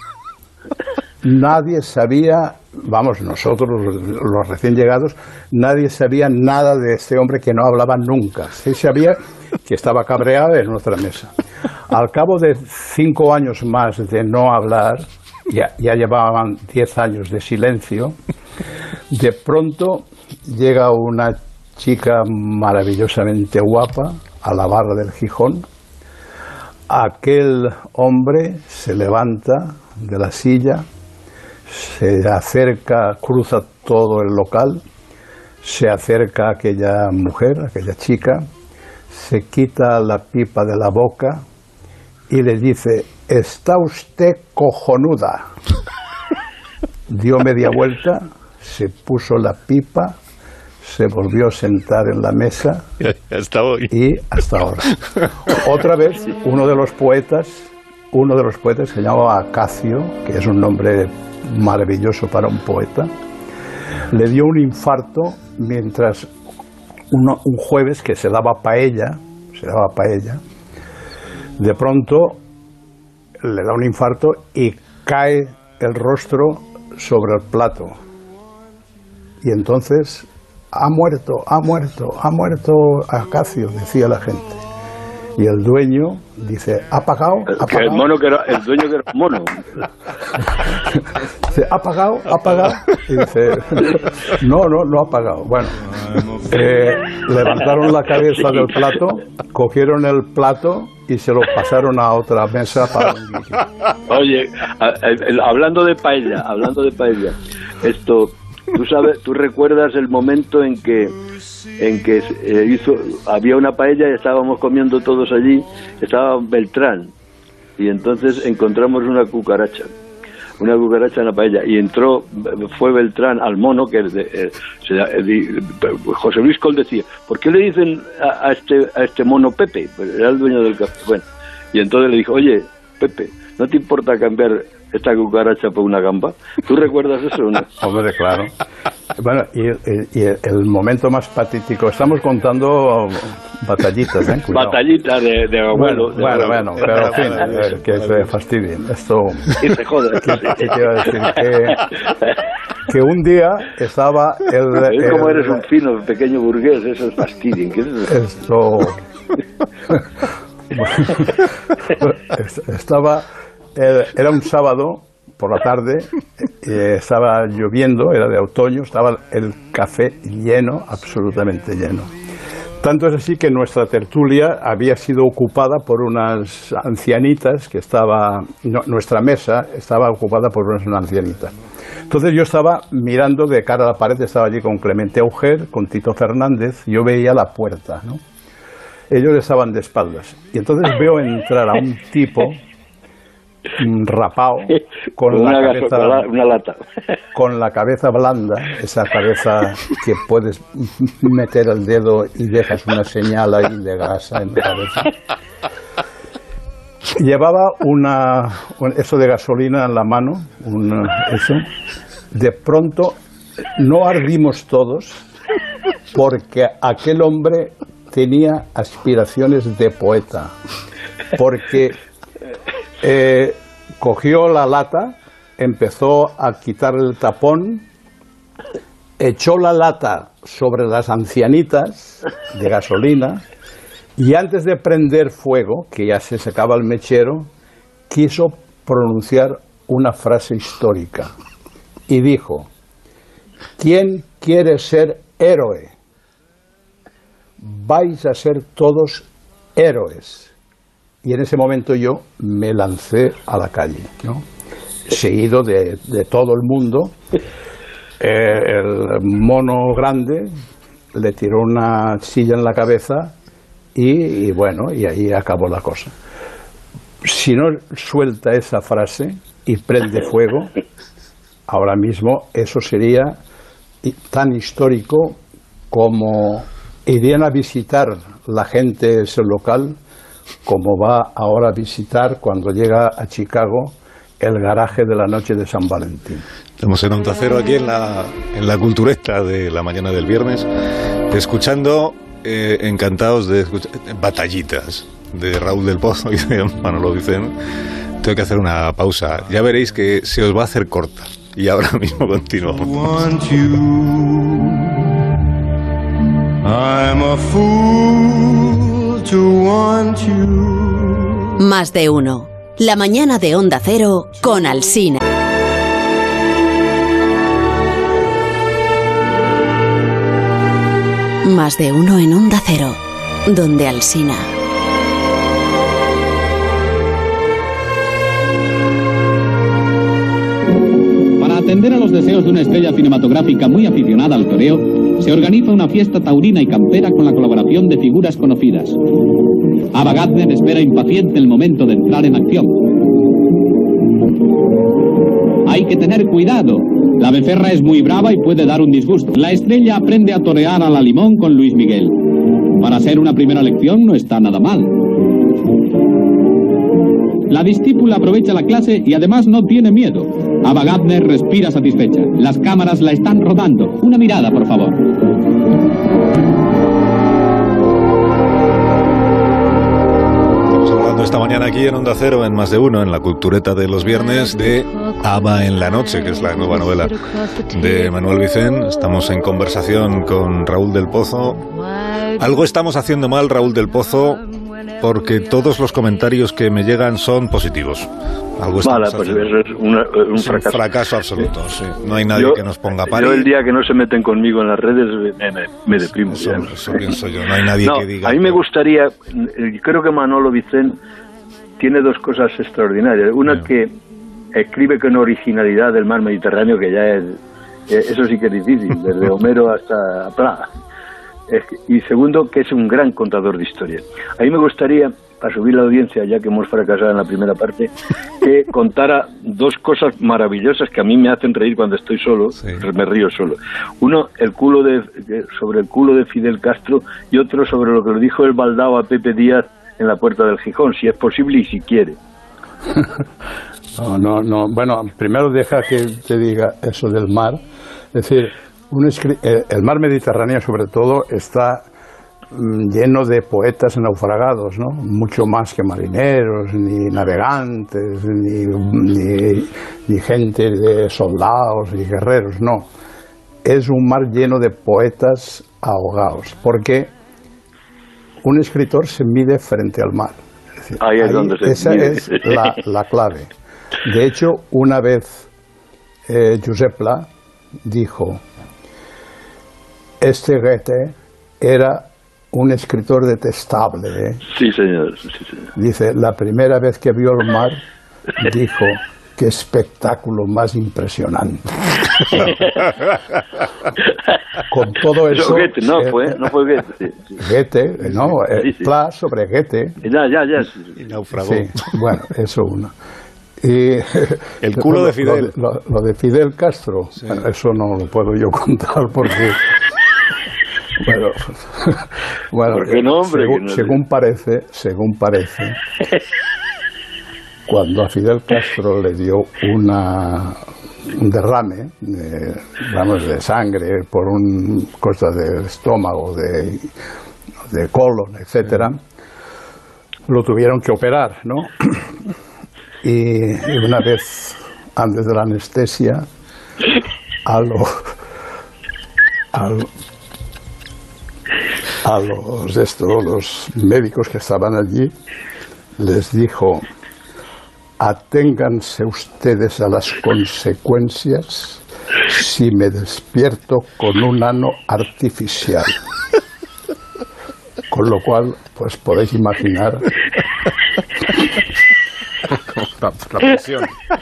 Nadie sabía, vamos, nosotros los recién llegados, nadie sabía nada de este hombre que no hablaba nunca. Sí sabía que estaba cabreado en otra mesa. Al cabo de cinco años más de no hablar, ya, ya llevaban diez años de silencio, de pronto llega una chica maravillosamente guapa a la barra del Gijón. Aquel hombre se levanta de la silla, se acerca, cruza todo el local, se acerca a aquella mujer, a aquella chica, se quita la pipa de la boca y le dice, está usted cojonuda. Dio media vuelta, se puso la pipa, se volvió a sentar en la mesa hasta hoy. Y hasta ahora. Otra vez, uno de los poetas, uno de los poetas se llamaba Acacio, que es un nombre maravilloso para un poeta, le dio un infarto mientras uno, un jueves que se daba paella, se daba paella, de pronto le da un infarto y cae el rostro sobre el plato. Y entonces, ha muerto, ha muerto, ha muerto Acacio, decía la gente. Y el dueño dice, ¿ha pagado? ¿Ha pagado? El mono que era, el dueño que era un mono. Dice, ¿ha pagado? ¿Ha pagado? Y dice, no, no, no ha pagado. Bueno, eh, levantaron la cabeza del plato, cogieron el plato y se lo pasaron a otra mesa para un guillo. Oye, a, a, hablando de paella, hablando de paella, esto, tú sabes, tú recuerdas el momento en que en que eh, hizo, había una paella y estábamos comiendo todos allí, estaba Beltrán y entonces encontramos una cucaracha, una cucaracha en la paella y entró, fue Beltrán al mono que eh, se, eh, José Luis Col decía, ¿por qué le dicen a, a este a este mono Pepe? Pues era el dueño del café. Bueno, y entonces le dijo, oye, Pepe, ¿no te importa cambiar esta cucaracha por una gamba? ¿Tú recuerdas eso o no? Hombre, claro. Bueno, y, y, y el momento más patético, estamos contando batallitas, ¿eh? Cuidado. Batallitas de, de abuelo. Bueno, de bueno, abuelo. bueno, pero en fin, eh, que se fastidien. Esto... Y se joda. ¿Qué, qué te iba a decir? Que, que un día estaba el... Es como el, eres un fino, pequeño burgués, eso es fastidien. ¿Qué es eso? Esto... estaba... Era un sábado por la tarde, eh, estaba lloviendo, era de otoño, estaba el café lleno, absolutamente lleno. Tanto es así que nuestra tertulia había sido ocupada por unas ancianitas que estaba, no, nuestra mesa estaba ocupada por unas ancianitas. Entonces yo estaba mirando de cara a la pared, estaba allí con Clemente Auger, con Tito Fernández, yo veía la puerta, ¿no? Ellos estaban de espaldas. Y entonces veo entrar a un tipo rapado con una la cabeza gasola, una lata, con la cabeza blanda, esa cabeza que puedes meter el dedo y dejas una señal ahí de grasa en la cabeza. Llevaba una un, eso de gasolina en la mano, un, eso. De pronto no ardimos todos porque aquel hombre tenía aspiraciones de poeta, porque Eh, cogió la lata, empezó a quitar el tapón, echó la lata sobre las ancianitas de gasolina y antes de prender fuego, que ya se secaba el mechero, quiso pronunciar una frase histórica y dijo: ¿quién quiere ser héroe? Vais a ser todos héroes. Y en ese momento yo me lancé a la calle, ¿no? Seguido de, de todo el mundo. Eh, el mono grande le tiró una silla en la cabeza y, y bueno, y ahí acabó la cosa. Si no suelta esa frase y prende fuego, ahora mismo eso sería tan histórico como irían a visitar la gente ese local, como va ahora a visitar cuando llega a Chicago el garaje de la noche de San Valentín. Estamos en Onda Cero aquí en la, en la cultureta de la mañana del viernes, escuchando, eh, encantados de escuchar Batallitas de Raúl del Pozo y de Manolo Vicent. Tengo que hacer una pausa. Ya veréis que se os va a hacer corta. Y ahora mismo continuamos. I'm a fool to want you. Más de uno. La mañana de Onda Cero con Alsina. Más de uno en Onda Cero, donde Alsina. Para atender a los deseos de una estrella cinematográfica muy aficionada al toreo, se organiza una fiesta taurina y campera con la colaboración de figuras conocidas. Ava Gardner espera impaciente el momento de entrar en acción. Hay que tener cuidado. La becerra es muy brava y puede dar un disgusto. La estrella aprende a torear a la limón con Luis Miguel. Para ser una primera lección no está nada mal. La discípula aprovecha la clase y además no tiene miedo. Ava Gardner respira satisfecha. Las cámaras la están rodando. Una mirada, por favor. Estamos hablando esta mañana aquí en Onda Cero, en Más de Uno, en la cultureta de los viernes, de Ava en la noche, que es la nueva novela de Manuel Vicent. Estamos en conversación con Raúl del Pozo. Algo estamos haciendo mal, Raúl del Pozo, porque todos los comentarios que me llegan son positivos. Algo vale, pues eso es una, un es fracaso. Un fracaso absoluto, sí. No hay nadie yo, que nos ponga pari. Yo el día que no se meten conmigo en las redes me, me, me deprimo. Eso, eso pienso yo, no hay nadie no, que diga... A mí que... me gustaría, creo que Manolo Vicent tiene dos cosas extraordinarias. Una, no. que escribe con originalidad del mar Mediterráneo, que ya es, eso sí que es difícil, desde Homero hasta Pla. Y segundo, que es un gran contador de historia. A mí me gustaría, para subir la audiencia, ya que hemos fracasado en la primera parte, que contara dos cosas maravillosas que a mí me hacen reír cuando estoy solo, sí. Me río solo. Uno, el culo de, sobre el culo de Fidel Castro, y otro sobre lo que le dijo el Baldao a Pepe Díaz en la Puerta del Gijón, si es posible y si quiere. No, no, no. Bueno, primero deja que te diga eso del mar. Es decir, un el mar Mediterráneo, sobre todo, está lleno de poetas naufragados, ¿no? Mucho más que marineros, ni navegantes, ni, ni, ni gente de soldados y guerreros, no. Es un mar lleno de poetas ahogados, porque un escritor se mide frente al mar. Es decir, ahí es ahí, donde se esa mide. es la, la clave. De hecho, una vez eh, Josep Pla dijo, este Goethe era un escritor detestable. ¿eh? Sí, señor. Sí, señor. Dice, la primera vez que vio el mar, dijo, qué espectáculo más impresionante. Con todo eso... Pero Goethe, no, eh, fue, no fue Goethe. Sí, sí. Goethe, no, sí, sí. Pla sobre Goethe. Ya, ya, ya. Sí, y naufragó. Sí, bueno, eso uno. Y, el culo lo, de Fidel. Lo, lo, lo de Fidel Castro, sí. Bueno, eso no lo puedo yo contar porque... Bueno, bueno ¿por qué no, hombre? Según, no según parece, según parece, cuando a Fidel Castro le dio una un derrame, de, vamos, de sangre por un cosa del estómago, de, de colon, etcétera, lo tuvieron que operar, ¿no? Y, y una vez antes de la anestesia, a lo, a lo, a los estos, los médicos que estaban allí, les dijo: aténganse ustedes a las consecuencias si me despierto con un ano artificial. Con lo cual, pues podéis imaginar la, la presión.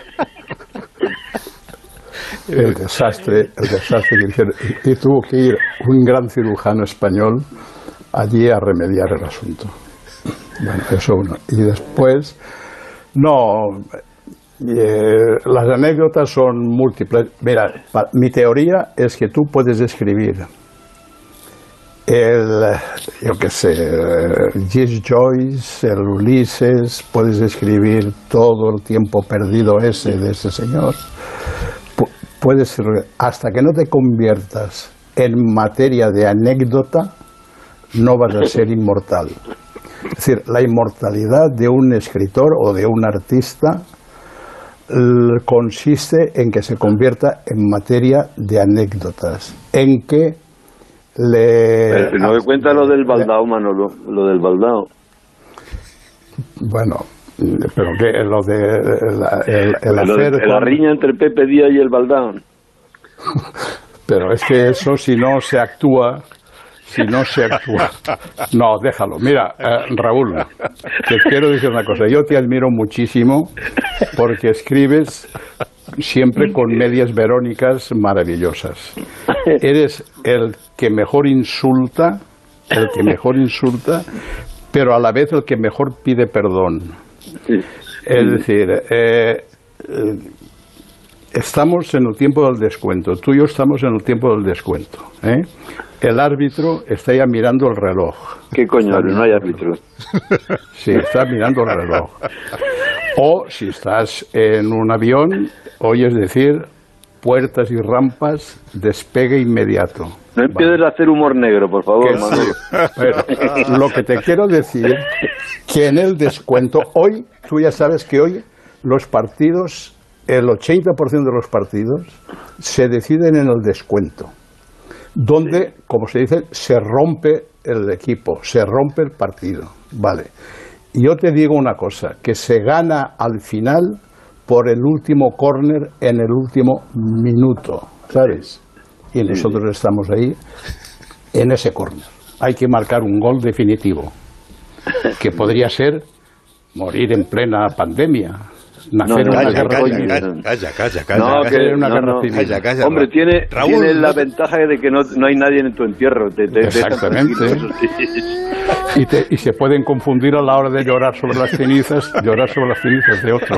El desastre, el desastre que hicieron. Y, y tuvo que ir un gran cirujano español allí a remediar el asunto. Bueno, eso uno. Y después, no, eh, las anécdotas son múltiples. Mira, pa, mi teoría es que tú puedes escribir el, yo qué sé, James Joyce, el Ulises, puedes escribir todo el tiempo perdido ese de ese señor. Puedes, hasta que no te conviertas en materia de anécdota, no vas a ser inmortal. Es decir, la inmortalidad de un escritor o de un artista consiste en que se convierta en materia de anécdotas, en que le... Pero si no me cuenta lo del baldao, Manolo, lo del baldao. Bueno... Pero que lo de el, el, el hacer de, la con... riña entre Pepe Díaz y el Baldao. Pero es que eso, si no se actúa, si no se actúa, no, déjalo. Mira, eh, Raúl, te quiero decir una cosa. Yo te admiro muchísimo porque escribes siempre con medias verónicas maravillosas. Eres el que mejor insulta, el que mejor insulta, pero a la vez el que mejor pide perdón. Sí. Es decir, eh, eh, estamos en el tiempo del descuento. Tú y yo estamos en el tiempo del descuento. ¿eh? El árbitro está ya mirando el reloj. ¿Qué coño? No hay árbitro. Sí, está mirando el reloj. O si estás en un avión, oyes decir puertas y rampas, despegue inmediato. No empieces vale. a hacer humor negro, por favor, Manolo. Pero, lo que te quiero decir, que en el descuento, hoy, tú ya sabes que hoy los partidos, el ochenta por ciento de los partidos, se deciden en el descuento, donde, sí. como se dice, se rompe el equipo, se rompe el partido. Vale. Y yo te digo una cosa, que se gana al final por el último córner en el último minuto, ¿sabes? Y nosotros estamos ahí en ese córner. Hay que marcar un gol definitivo, que podría ser morir en plena pandemia, nacer no, no, una calla, guerra calla, civil. calla, calla, calla, no, calla, que, una no, guerra no, civil. Calla, calla, Hombre, tiene, Raúl, tiene la no te... ventaja de que no, no hay nadie en tu entierro. Te, te, Exactamente. Te y, te, y se pueden confundir a la hora de llorar sobre las cenizas, llorar sobre las cenizas de otro.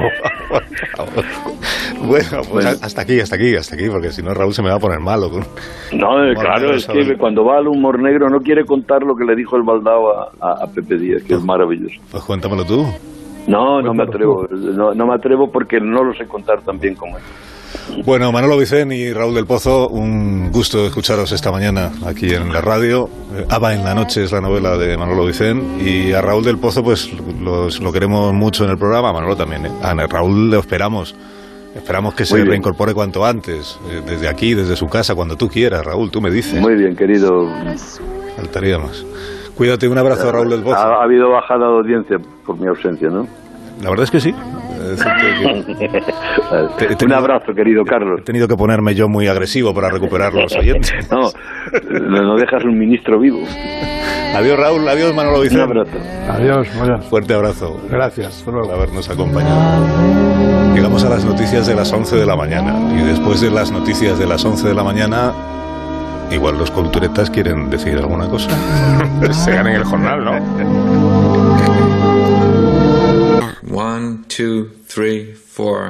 Bueno, pues bueno. hasta aquí, hasta aquí, hasta aquí, porque si no Raúl se me va a poner malo. Con... No, claro, es que ver. cuando va al humor negro no quiere contar lo que le dijo el Baldao a, a, a Pepe Díaz, que pues, es maravilloso. Pues cuéntamelo tú. No, no me atrevo, no, no me atrevo porque no lo sé contar tan bien como él. Bueno, Manolo Vicén y Raúl del Pozo, un gusto escucharos esta mañana aquí en la radio. Aba en la noche es la novela de Manolo Vicén, y a Raúl del Pozo pues los, lo queremos mucho en el programa, a Manolo también. ¿eh? A Raúl lo esperamos, esperamos que se reincorpore cuanto antes, desde aquí, desde su casa, cuando tú quieras, Raúl, tú me dices. Muy bien, querido. Faltaría más. Cuídate, un abrazo a Raúl del Pozo. Ha, ha habido bajada de audiencia por mi ausencia, ¿no? La verdad es que sí. decirte que te, te, un abrazo, querido Carlos. He tenido que ponerme yo muy agresivo para recuperar los oyentes. No, no dejas un ministro vivo. Adiós, Raúl. Adiós, Manolo Vicente. Un abrazo. Adiós, bueno. Fuerte abrazo. Gracias. Por habernos acompañado. Llegamos a las noticias de las once de la mañana. Y después de las noticias de las once de la mañana, igual los culturetas quieren decir alguna cosa. Se ganen el jornal, ¿no? One, two, three, four.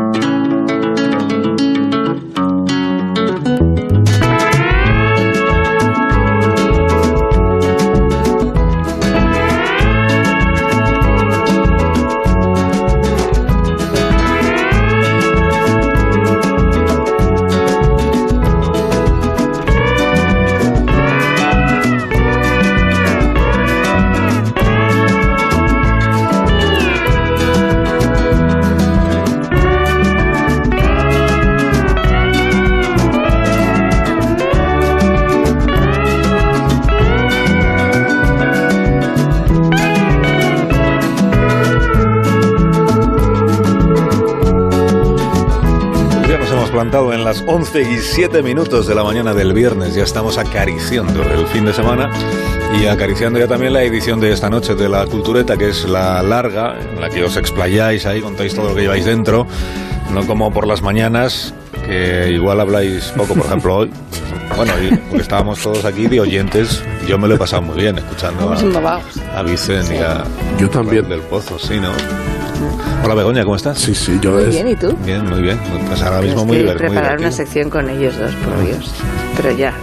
En las once y siete minutos de la mañana del viernes ya estamos acariciando el fin de semana y acariciando ya también la edición de esta noche de La Cultureta, que es la larga, en la que os explayáis ahí, contáis todo lo que lleváis dentro, no como por las mañanas, que igual habláis poco, por ejemplo hoy. Bueno, porque estábamos todos aquí de oyentes, yo me lo he pasado muy bien escuchando a, a Vicente y a yo también del Pozo, sí, ¿no? Hola Begoña, ¿cómo estás? Sí, sí, yo muy es... bien, ¿y tú? Bien, muy bien. Pues ahora mismo muy, divertido. Muy preparar una sección con ellos dos, por Dios. Pero ya.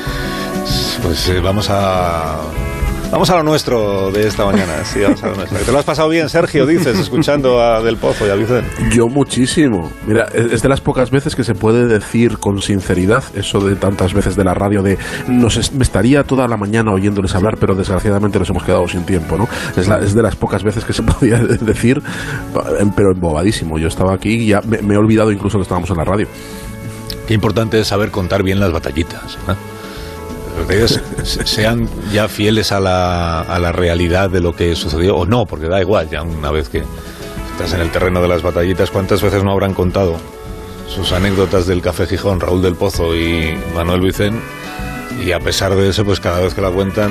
Pues eh, vamos a... Vamos a lo nuestro de esta mañana. Sí, vamos a lo nuestro. ¿Te lo has pasado bien, Sergio, dices, escuchando a Del Pozo y a Vicente? Yo muchísimo. Mira, es de las pocas veces que se puede decir con sinceridad eso de tantas veces de la radio de nos est- me estaría toda la mañana oyéndoles hablar, pero desgraciadamente nos hemos quedado sin tiempo, ¿no? Es, la, es de las pocas veces que se podía decir, pero embobadísimo. Yo estaba aquí y ya me, me he olvidado incluso que estábamos en la radio. Qué importante es saber contar bien las batallitas, ¿eh? Ellos sean ya fieles a la, a la realidad de lo que sucedió o no, porque da igual, ya una vez que estás en el terreno de las batallitas, ¿cuántas veces no habrán contado sus anécdotas del Café Gijón, Raúl del Pozo y Manuel Vicent? Y a pesar de eso, pues cada vez que la cuentan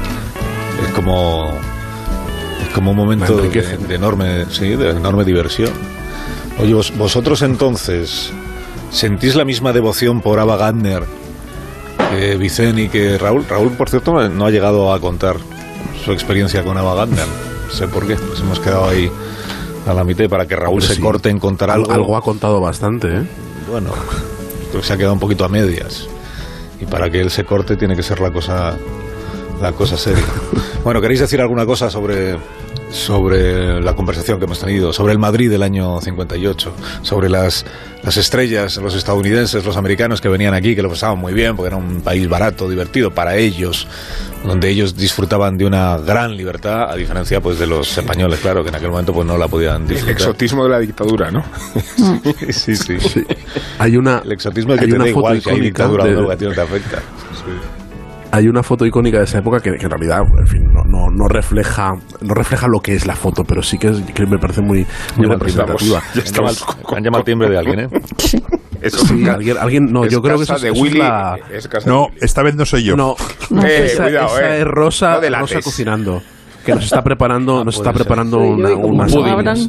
es como es como un momento de, de enorme, sí, de enorme diversión. Oye, vos, vosotros entonces ¿sentís la misma devoción por Ava Gardner que Vicente y que Raúl? Raúl, por cierto, no ha llegado a contar su experiencia con Ava Gardner. No sé por qué, nos hemos quedado ahí a la mitad para que Raúl Hombre, se sí. corte en contar algo. Algo ha contado bastante, ¿eh? Bueno, creo que se ha quedado un poquito a medias. Y para que él se corte tiene que ser la cosa, la cosa seria. Bueno, ¿queréis decir alguna cosa sobre... sobre la conversación que hemos tenido, sobre el Madrid del año cincuenta y ocho, sobre las, las estrellas, los estadounidenses, los americanos que venían aquí, que lo pasaban muy bien, porque era un país barato, divertido para ellos, donde ellos disfrutaban de una gran libertad, a diferencia pues de los españoles, claro, que en aquel momento pues no la podían disfrutar. El exotismo de la dictadura, ¿no? sí, sí, sí. Hay una, el exotismo es que te da igual si hay dictadura o no, que a ti no te afecta. Sí. Hay una foto icónica de esa época que, que en realidad, en fin, no, no, no refleja no refleja lo que es la foto, pero sí que, es, que me parece muy, muy representativa. Ya estamos, han llamado al timbre de alguien, ¿eh? Sí. Eso sí, alguien, alguien, no, yo creo que eso, de eso Willy, es la... es casa No, de esta vez no soy yo. No, no eh, esa, cuidado, esa eh. es Rosa, no Rosa cocinando. Que nos está preparando, ah, nos está ser. preparando Sí, una, unas pudines.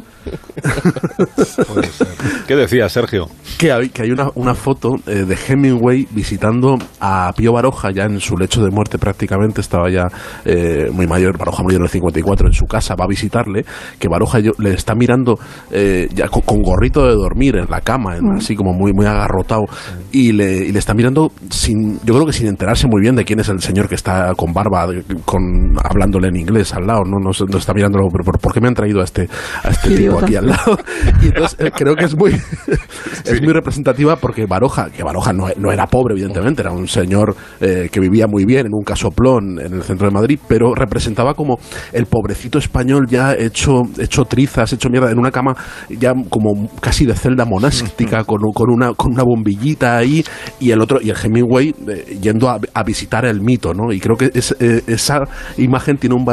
¿Qué decía Sergio? Que hay, que hay una, una foto eh, de Hemingway visitando a Pío Baroja ya en su lecho de muerte prácticamente, estaba ya eh, muy mayor. Baroja murió en el cincuenta y cuatro, en su casa va a visitarle, que Baroja yo, le está mirando eh, ya con, con gorrito de dormir en la cama, en, mm. así como muy, muy agarrotado, y le, y le está mirando sin, yo creo que sin enterarse muy bien de quién es el señor que está con barba, con, hablándole en inglés al lado, no, no, no está mirándolo, pero ¿por, ¿por qué me han traído a este, a este tipo aquí al lado? Y entonces eh, creo que es muy es muy representativa porque Baroja, que Baroja no, no era pobre evidentemente, era un señor eh, que vivía muy bien en un casoplón en el centro de Madrid, pero representaba como el pobrecito español ya hecho, hecho trizas, hecho mierda, en una cama ya como casi de celda monástica, con, con, una, con una bombillita ahí, y el otro, y el Hemingway eh, yendo a, a visitar el mito, ¿no? Y creo que es, eh, esa imagen tiene un valor icónico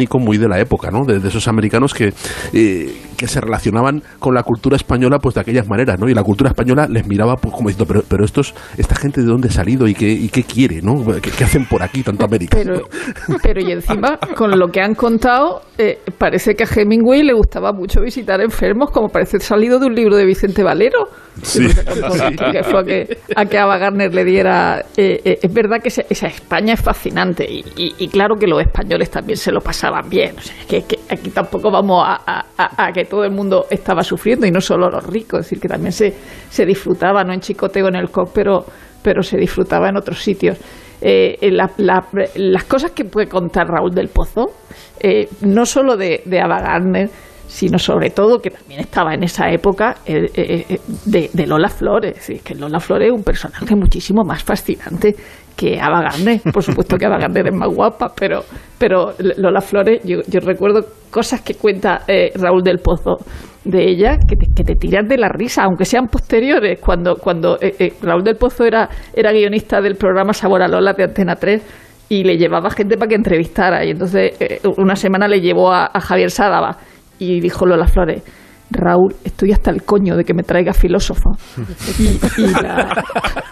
británico muy de la época, ¿no? De, de esos americanos que, eh, que se relacionaban con la cultura española pues de aquellas maneras, ¿no? Y la cultura española les miraba pues, como diciendo, pero, pero estos, esta gente de dónde ha salido y qué, y qué quiere, ¿no? ¿Qué, qué hacen por aquí tanto América? Pero, pero y encima, con lo que han contado, eh, parece que a Hemingway le gustaba mucho visitar enfermos, como parece salido de un libro de Vicente Valero. Sí, sí. Que fue a que, a que Ava Gardner le diera... Eh, eh, es verdad que esa, esa España es fascinante y, y, y claro que los españoles también se lo pasaban bien. O sea, que, que aquí tampoco vamos a, a, a, a que todo el mundo estaba sufriendo y no solo los ricos. Es decir, que también se, se disfrutaba, no en Chicoteo, en el Coc, pero, pero se disfrutaba en otros sitios. Eh, la, la, las cosas que puede contar Raúl del Pozo, eh, no solo de, de Ava Gardner, sino sobre todo, que también estaba en esa época, eh, eh, de, de Lola Flores. Es decir, que Lola Flores es un personaje muchísimo más fascinante que Ava Gardner. Por supuesto que Ava Gardner es más guapa, pero, pero Lola Flores, yo, yo recuerdo cosas que cuenta eh, Raúl del Pozo de ella que te, que te tiras de la risa, aunque sean posteriores. Cuando, cuando eh, eh, Raúl del Pozo era, era guionista del programa Sabor a Lola de Antena tres, y le llevaba gente para que entrevistara, y entonces eh, una semana le llevó a, a Javier Sádava. Y dijo Lola Flores, Raúl, estoy hasta el coño de que me traiga filósofo. Y, y, la...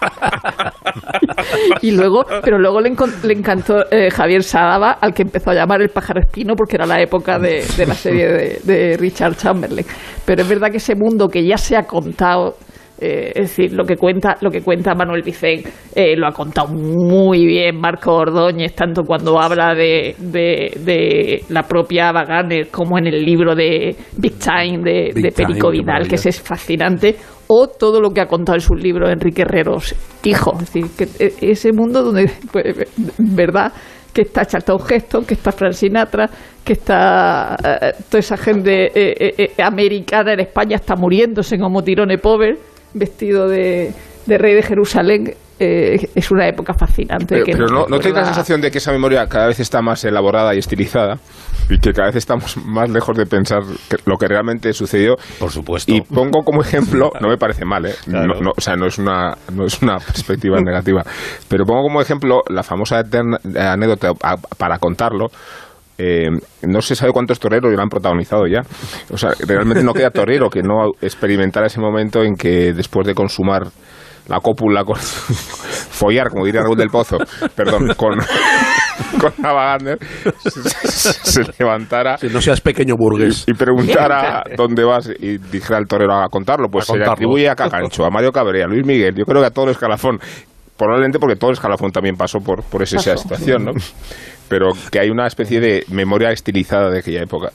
y luego, pero luego le, encont- le encantó eh, Javier Sádava, al que empezó a llamar el pájaro espino, porque era la época de, de la serie de, de Richard Chamberlain. Pero es verdad que ese mundo que ya se ha contado, eh, es decir, lo que cuenta, lo que cuenta Manuel Vicent, eh, lo ha contado muy bien Marco Ordóñez, tanto cuando habla de, de, de la propia Ava Gardner como en el libro de Big Time de, Big de Perico Time, Vidal, que ese es fascinante, o todo lo que ha contado en su libro Enrique Herreros, hijo. Es decir, que ese mundo donde, pues, verdad, que está Charlton Heston, que está Frank Sinatra, que está eh, toda esa gente eh, eh, americana en España está muriéndose como Tyrone Power, vestido de, de rey de Jerusalén. Eh, es una época fascinante. Pero, que pero no, nos ¿no tenéis la recuerda- sensación de que esa memoria cada vez está más elaborada y estilizada? Y que cada vez estamos más lejos de pensar que lo que realmente sucedió. Por supuesto. Y pongo como ejemplo, no me parece mal, ¿eh? Claro. No, no, o sea, no es una, no es una perspectiva negativa, pero pongo como ejemplo la famosa eterna- anécdota a- para contarlo. Eh, no se sabe cuántos toreros lo han protagonizado ya. O sea, realmente no queda torero que no experimentara ese momento en que después de consumar la cópula con follar, como diría Raúl del Pozo, perdón, con con Ava Gardner, se, se levantara, si no seas pequeño burgués, y, y preguntara dónde vas y dijera al torero a contarlo, pues A se le contarlo. atribuye a Cacancho, a Mario Cabrera, a Luis Miguel, yo creo que a todo el escalafón, probablemente porque todo el escalafón también pasó por, por esa, esa Pasó. situación, ¿no? Pero que hay una especie de memoria estilizada de aquella época.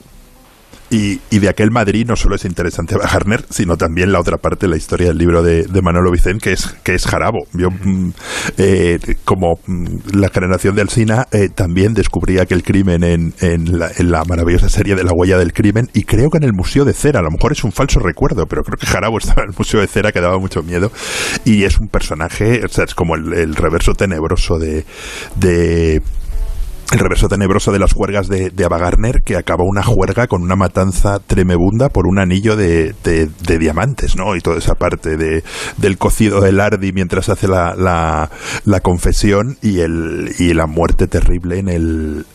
Y, y de aquel Madrid no solo es interesante Ava Gardner, sino también la otra parte, la historia del libro de, de Manolo Vicent, que es, que es Jarabo. Yo, mm, eh, como mm, la generación de Alsina, eh, también descubrí aquel crimen en, en, la, en la maravillosa serie de La huella del crimen, y creo que en el Museo de Cera, a lo mejor es un falso recuerdo, pero creo que Jarabo estaba en el Museo de Cera, que daba mucho miedo, y es un personaje, o sea, es como el, el reverso tenebroso de... de El reverso tenebroso de las juergas de, de Ava Gardner, que acabó una juerga con una matanza tremebunda por un anillo de, de, de diamantes, ¿no? Y toda esa parte de, del cocido del Ardi mientras hace la, la, la confesión y, el, y la muerte terrible en el...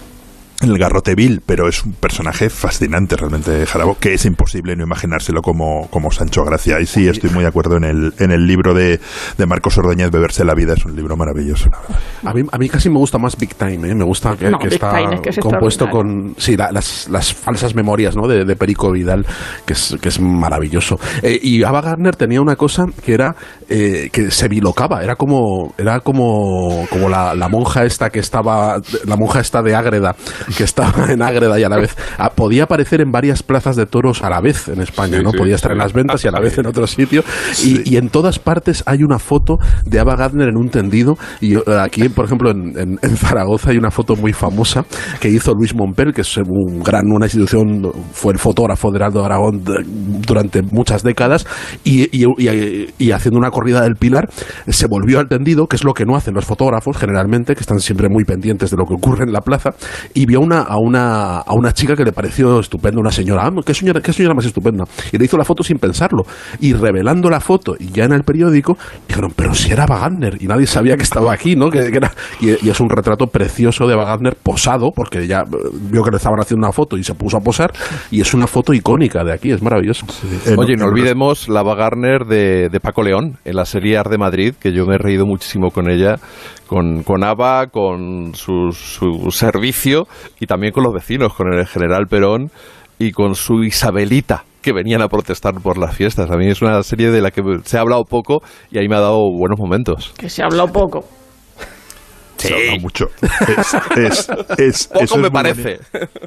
en el garrote vil, pero es un personaje fascinante realmente, Jarabo, que es imposible no imaginárselo como, como Sancho Gracia. Y sí, estoy muy de acuerdo en el, en el libro de, de Marcos Ordóñez, Beberse la vida, es un libro maravilloso, la verdad. A mí, a mí casi me gusta más Big Time, ¿eh? Me gusta que, No, que Big está Time es que es compuesto extraordinario. con sí, la- las, las falsas memorias, ¿no? de, de Perico Vidal, que es, que es maravilloso. Eh, y Ava Gardner tenía una cosa que era eh, que se bilocaba, era como era como, como la, la monja esta que estaba, la monja esta de Ágreda, que estaba en Ágreda y a la vez ah, podía aparecer en varias plazas de toros a la vez en España, Sí, ¿no? sí, Podía estar sí. en las ventas y a la vez en otro sitio. Y, y en todas partes hay una foto de Ava Gardner en un tendido. Y eh, aquí, por ejemplo, en, en- en Zaragoza hay una foto muy famosa que hizo Luis Mompel, que es un gran, una institución, fue el fotógrafo de Heraldo de Aragón de- durante muchas décadas, y, y- y- y haciendo una corrida del Pilar, se volvió al tendido, que es lo que no hacen los fotógrafos generalmente, que están siempre muy pendientes de lo que ocurre en la plaza, y vio una, a, una, a una chica que le pareció estupenda, una señora, ah, qué señora, qué señora más estupenda, y le hizo la foto sin pensarlo, y revelando la foto, y ya en el periódico, dijeron, pero si era Ava Gardner, y nadie sabía que estaba aquí, ¿no? Que, que era, y, y es un retrato precioso de Ava Gardner posado, porque ya vio que le estaban haciendo una foto y se puso a posar, y es una foto icónica de aquí, es maravilloso. Sí. Oye, no olvidemos la Ava Gardner de, de Paco León, en la serie Ar de Madrid, que yo me he reído muchísimo con ella, con, con Ava, con su, su servicio, y también con los vecinos, con el general Perón, y con su Isabelita, que venían a protestar por las fiestas. A mí es una serie de la que se ha hablado poco y ahí me ha dado buenos momentos. Que se ha hablado poco. Sí. Se ha hablado mucho. Es, es, es, poco eso me es parece.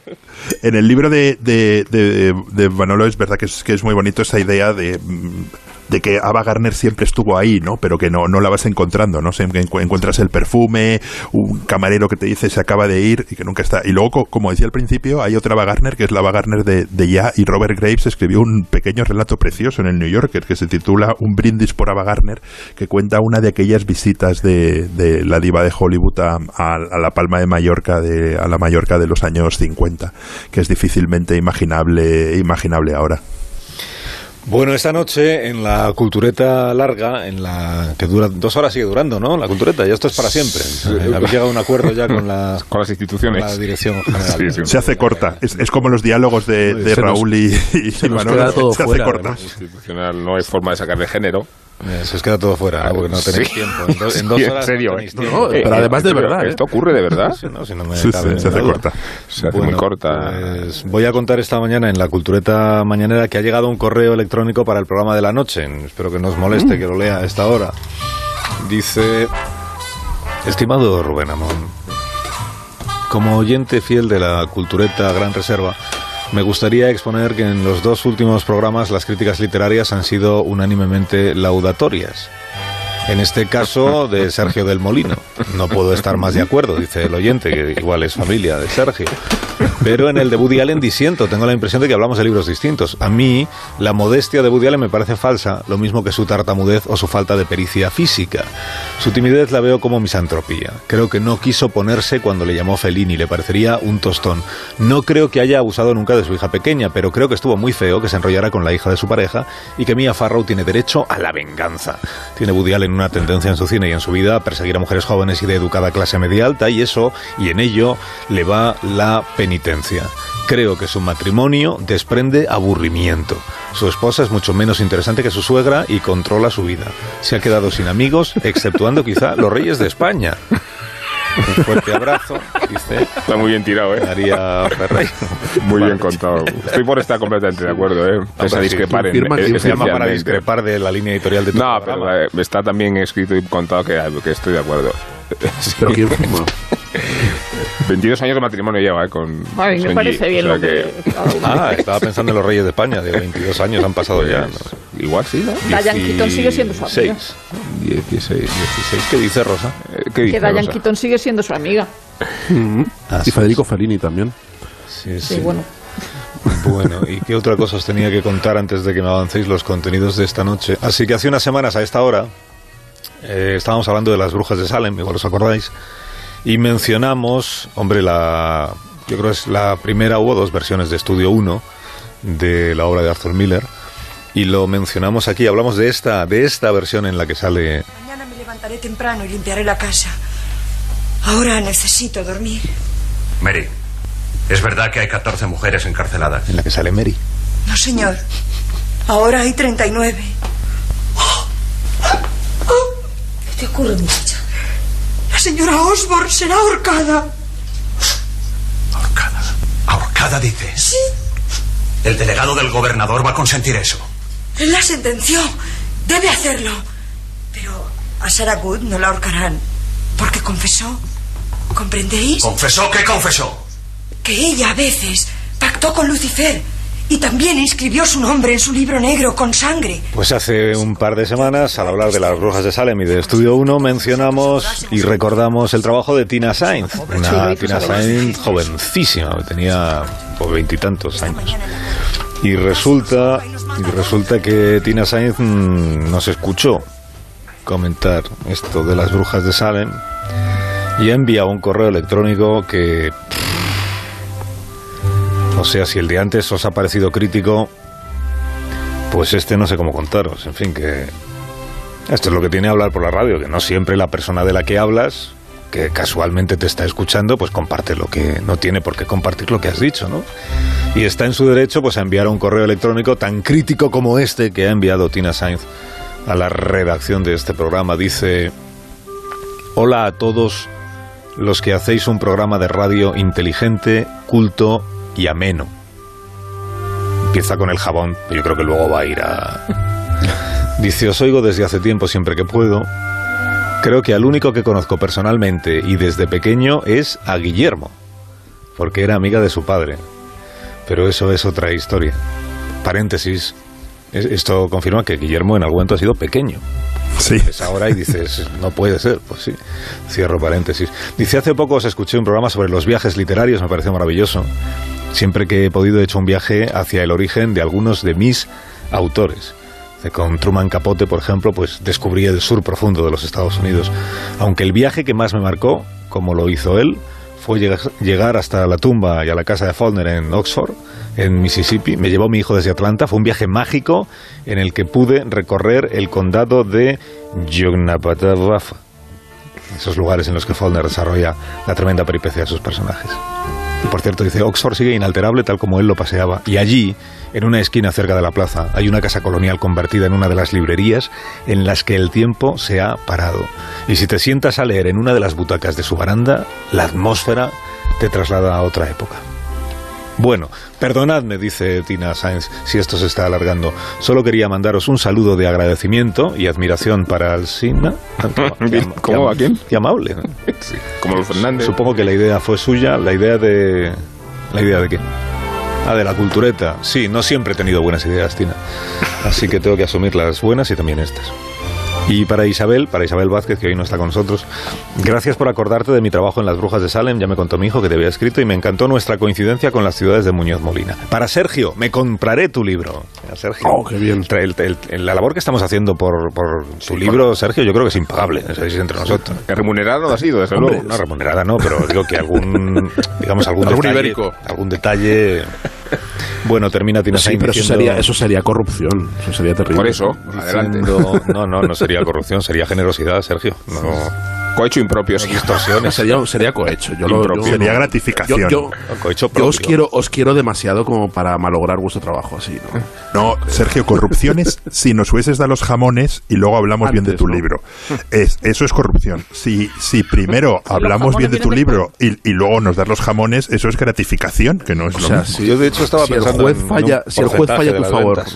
En el libro de, de, de, de Manolo es verdad que es, que es muy bonito esa idea de... de que Ava Gardner siempre estuvo ahí, ¿no? Pero que no, no la vas encontrando, ¿no? Se encuentras el perfume, un camarero que te dice se acaba de ir y que nunca está. Y luego, como decía al principio, hay otra Ava Gardner que es la Ava Gardner de, de Ya, y Robert Graves escribió un pequeño relato precioso en el New Yorker que se titula Un brindis por Ava Gardner, que cuenta una de aquellas visitas de, de la diva de Hollywood a, a, a la Palma de Mallorca, de, a la Mallorca de los años cincuenta, que es difícilmente imaginable, imaginable ahora. Bueno, esta noche en la cultureta larga, en la que dura dos horas, sigue durando, ¿no? La cultureta, ya esto es para siempre. Eh, Habéis llegado a un acuerdo ya con las, con las instituciones, con la dirección general. Sí, sí, se hace corta. Es, es como los diálogos de, de Raúl y, y se nos Manolo. queda todo se fuera, hace corta. Institucional, no hay forma de sacar de género. Eh, se os queda todo fuera, ¿no? Porque no tenéis sí. tiempo. En, do, en dos sí, horas en serio, no tenéis ¿eh? tiempo. No, pero además de verdad, ¿eh? ¿Esto ocurre de verdad? Sí, no, si no me sí, cabe sí, se hace duda. corta. Se hace bueno, muy corta. Pues voy a contar esta mañana en la cultureta mañanera que ha llegado un correo electrónico para el programa de la noche. Espero que no os moleste que lo lea a esta hora. Dice: estimado Rubén Amón, como oyente fiel de la cultureta Gran Reserva, me gustaría exponer que en los dos últimos programas las críticas literarias han sido unánimemente laudatorias. En este caso, de Sergio del Molino. No puedo estar más de acuerdo, dice el oyente, que igual es familia de Sergio. Pero en el de Woody Allen disiento. Tengo la impresión de que hablamos de libros distintos. A mí, la modestia de Woody Allen me parece falsa, lo mismo que su tartamudez o su falta de pericia física. Su timidez la veo como misantropía. Creo que no quiso ponerse cuando le llamó Fellini, le parecería un tostón. No creo que haya abusado nunca de su hija pequeña, pero creo que estuvo muy feo que se enrollara con la hija de su pareja y que Mia Farrow tiene derecho a la venganza. Tiene Woody Allen una tendencia en su cine y en su vida a perseguir a mujeres jóvenes y de educada clase media alta, y eso, y en ello, le va la penitencia. Creo que su matrimonio desprende aburrimiento. Su esposa es mucho menos interesante que su suegra y controla su vida. Se ha quedado sin amigos, exceptuando quizá los reyes de España. Un fuerte abrazo, dice. Está muy bien tirado, ¿eh? María Ferreira. Muy vale. bien contado. Estoy por estar completamente de acuerdo, ¿eh? Pese a discrepar. En, que se llama para discrepar de la línea editorial de tu No, programa. pero eh, está también escrito y contado que, que estoy de acuerdo. Sí. Pero quién fuma. veintidós años de matrimonio lleva, ¿eh? Con a mí me Sonji. parece bien o sea lo que... que... Ah, estaba pensando en los reyes de España, de veintidós años han pasado ya, ¿no? Igual sí, ¿no? Diane Keaton sigue siendo su amiga. dieciséis, dieciséis. ¿Qué dice Rosa? ¿Qué dice que Diane Rosa? Keaton sigue siendo su amiga. Mm-hmm. Ah, y Federico Fellini también. Sí, sí. Sí, bueno. Bueno, ¿y qué otra cosa os tenía que contar antes de que me avancéis los contenidos de esta noche? Así que hace unas semanas a esta hora eh, estábamos hablando de las brujas de Salem, igual os acordáis, y mencionamos, hombre, la yo creo que es la primera, hubo dos versiones de Estudio uno de la obra de Arthur Miller, y lo mencionamos aquí, hablamos de esta, de esta versión en la que sale... Mañana me levantaré temprano y limpiaré la casa. Ahora necesito dormir. Mary, ¿es verdad que hay catorce mujeres encarceladas? En la que sale Mary. No, señor. Ahora hay treinta y nueve. ¿Qué te ocurre, muchacha? La señora Osborne será ahorcada. ¿Ahorcada? ¿Ahorcada, dices? Sí. ¿El delegado del gobernador va a consentir eso? Él la sentenció. Debe hacerlo. Pero a Sarah Good no la ahorcarán. Porque confesó. ¿Comprendéis? ¿Confesó? ¿Qué confesó? Que ella a veces pactó con Lucifer y también inscribió su nombre en su libro negro con sangre. Pues hace un par de semanas, al hablar de las brujas de Salem y de Estudio uno, mencionamos y recordamos el trabajo de Tina Sainz, una Tina Sainz jovencísima, que tenía veintitantos años. Y resulta, y resulta que Tina Sainz mmm, nos escuchó comentar esto de las brujas de Salem y ha enviado un correo electrónico que... O sea, si el de antes os ha parecido crítico, pues este no sé cómo contaros. En fin, que... Esto es lo que tiene hablar por la radio, que no siempre la persona de la que hablas, que casualmente te está escuchando, pues comparte lo que... No tiene por qué compartir lo que has dicho, ¿no? Y está en su derecho, pues, a enviar un correo electrónico tan crítico como este que ha enviado Tina Sainz a la redacción de este programa. Dice: hola a todos los que hacéis un programa de radio inteligente, culto y ameno. Empieza con el jabón, pero yo creo que luego va a ir a... Dice: os oigo desde hace tiempo siempre que puedo. Creo que al único que conozco personalmente y desde pequeño es a Guillermo, porque era amiga de su padre. Pero eso es otra historia. Paréntesis. Esto confirma que Guillermo en algún momento ha sido pequeño. Sí. Es ahora y dices, no puede ser. Pues sí, cierro paréntesis. Dice: hace poco os escuché un programa sobre los viajes literarios, me pareció maravilloso. Siempre que he podido he hecho un viaje hacia el origen de algunos de mis autores. Con Truman Capote, por ejemplo, pues descubrí el sur profundo de los Estados Unidos. Aunque el viaje que más me marcó, como lo hizo él, fue llegar hasta la tumba y a la casa de Faulkner en Oxford, en Mississippi. Me llevó mi hijo desde Atlanta. Fue un viaje mágico en el que pude recorrer el condado de Yoknapatawpha, esos lugares en los que Faulkner desarrolla la tremenda peripecia de sus personajes. Y por cierto, dice: Oxford sigue inalterable tal como él lo paseaba. Y allí, en una esquina cerca de la plaza, hay una casa colonial convertida en una de las librerías en las que el tiempo se ha parado. Y si te sientas a leer en una de las butacas de su baranda, la atmósfera te traslada a otra época. Bueno, perdonadme, dice Tina Sainz, si esto se está alargando. Solo quería mandaros un saludo de agradecimiento y admiración para Alsina. ¿Cómo va? ¿Quién? Qué amable. Sí, como los Fernández. Supongo que la idea fue suya. ¿La idea de... ¿La idea de qué? Ah, de la cultureta. Sí, no siempre he tenido buenas ideas, Tina. Así que tengo que asumir las buenas y también estas. Y para Isabel, para Isabel Vázquez, que hoy no está con nosotros, gracias por acordarte de mi trabajo en Las Brujas de Salem. Ya me contó mi hijo que te había escrito y me encantó nuestra coincidencia con las ciudades de Muñoz Molina. Para Sergio, me compraré tu libro. Sergio, oh, qué bien. El, el, el, la labor que estamos haciendo por, por tu sí, libro, por... Sergio, yo creo que es impagable. Es entre nosotros. Remunerada no ha sido, desde Hombre, luego. No, remunerada no, pero digo que algún, digamos, algún, algún detalle, ibérico. algún detalle. Bueno, termina Tina Sainz. Sí, pero diciendo, eso sería, eso sería corrupción. Eso sería terrible. Por eso, adelante. Diciendo, no, no, no sería corrupción, sería generosidad, Sergio. No. Cohecho impropio, sí. Distorsiones. Sería, sería cohecho. Yo lo, yo, sería gratificación. Yo, yo, cohecho yo os quiero, os quiero demasiado como para malograr vuestro trabajo así, ¿no? No, Sergio, corrupción es si nos hubieses dado los jamones y luego hablamos Antes, bien de tu ¿no? libro. Es, eso es corrupción. Si, si primero hablamos bien de tu libro y, y luego nos das los jamones, eso es gratificación, que no es o lo sea, mismo. Si, yo de hecho estaba si pensando el juez falla, en si el juez falla tu favor. Ventas.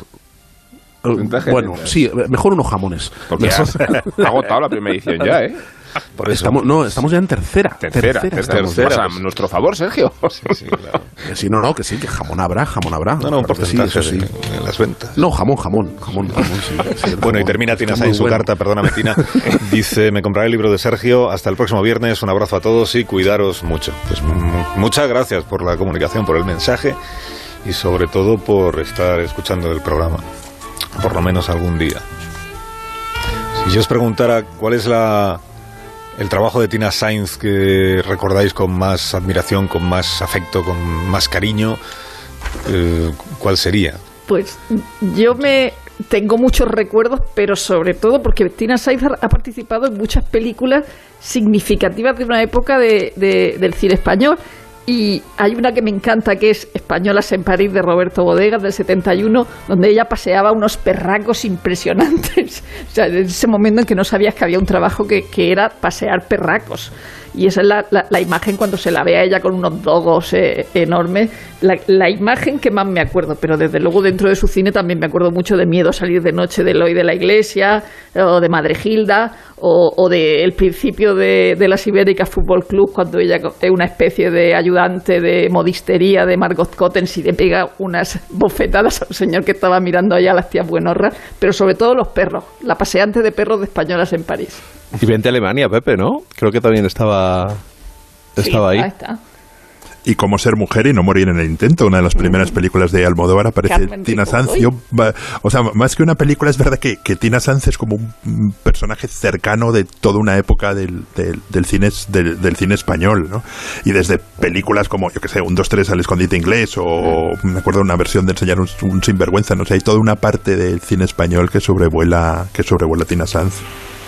Bueno, sí, mejor unos jamones. Porque ha, ha agotado la primera edición ya, ¿eh? Por eso. Estamos, no, estamos ya en tercera. Tercera, tercera. tercera, tercera. A nuestro favor, Sergio. Sí, sí, claro. Que sí, no, no, que sí, que jamón habrá, jamón habrá. No, no, un porcentaje sí, sí, en las ventas. No, jamón, jamón, jamón, jamón, sí, sí, Bueno, jamón. y termina Tina Sainz su bueno. carta, perdóname, Tina. Dice: me compraré el libro de Sergio. Hasta el próximo viernes. Un abrazo a todos y cuidaros mucho. Pues muchas gracias por la comunicación, por el mensaje y sobre todo por estar escuchando el programa. Por lo menos algún día. Si yo os preguntara cuál es la... el trabajo de Tina Sainz que recordáis con más admiración, con más afecto, con más cariño, eh, ¿cuál sería? Pues yo me tengo muchos recuerdos, pero sobre todo porque Tina Sainz ha participado en muchas películas significativas de una época de, de, del cine español. Y hay una que me encanta, que es Españolas en París, de Roberto Bodegas, del setenta y uno, donde ella paseaba unos perracos impresionantes. O sea, en ese momento en que no sabías que había un trabajo que, que era pasear perracos. Y esa es la, la, la imagen cuando se la ve a ella con unos dogos eh, enormes. La, la imagen que más me acuerdo, pero desde luego dentro de su cine también me acuerdo mucho de Miedo a salir de noche, de Eloy de la Iglesia, o de Madre Gilda, o, o del principio de, de las Ibéricas Fútbol Club, cuando ella es una especie de ayudante de modistería de Margot Cottens y le pega unas bofetadas a un señor que estaba mirando allá a las tías buenorras, pero sobre todo los perros, la paseante de perros de Españolas en París. Y vente a Alemania, Pepe, ¿no? Creo que también estaba, estaba sí, ahí. ahí está. y Cómo ser mujer y no morir en el intento, una de las primeras películas de Almodóvar, aparece Carmen Tina Sanz. Ripoll. Yo, va- o sea, más que una película, es verdad que, que Tina Sanz es como un personaje cercano de toda una época del, del, del cine del, del cine español, ¿no? Y desde películas como, yo que sé, un dos tres al escondite inglés, o me acuerdo de una versión de Enseñar un, un sinvergüenza, no sé, hay toda una parte del cine español que sobrevuela, que sobrevuela Tina Sanz.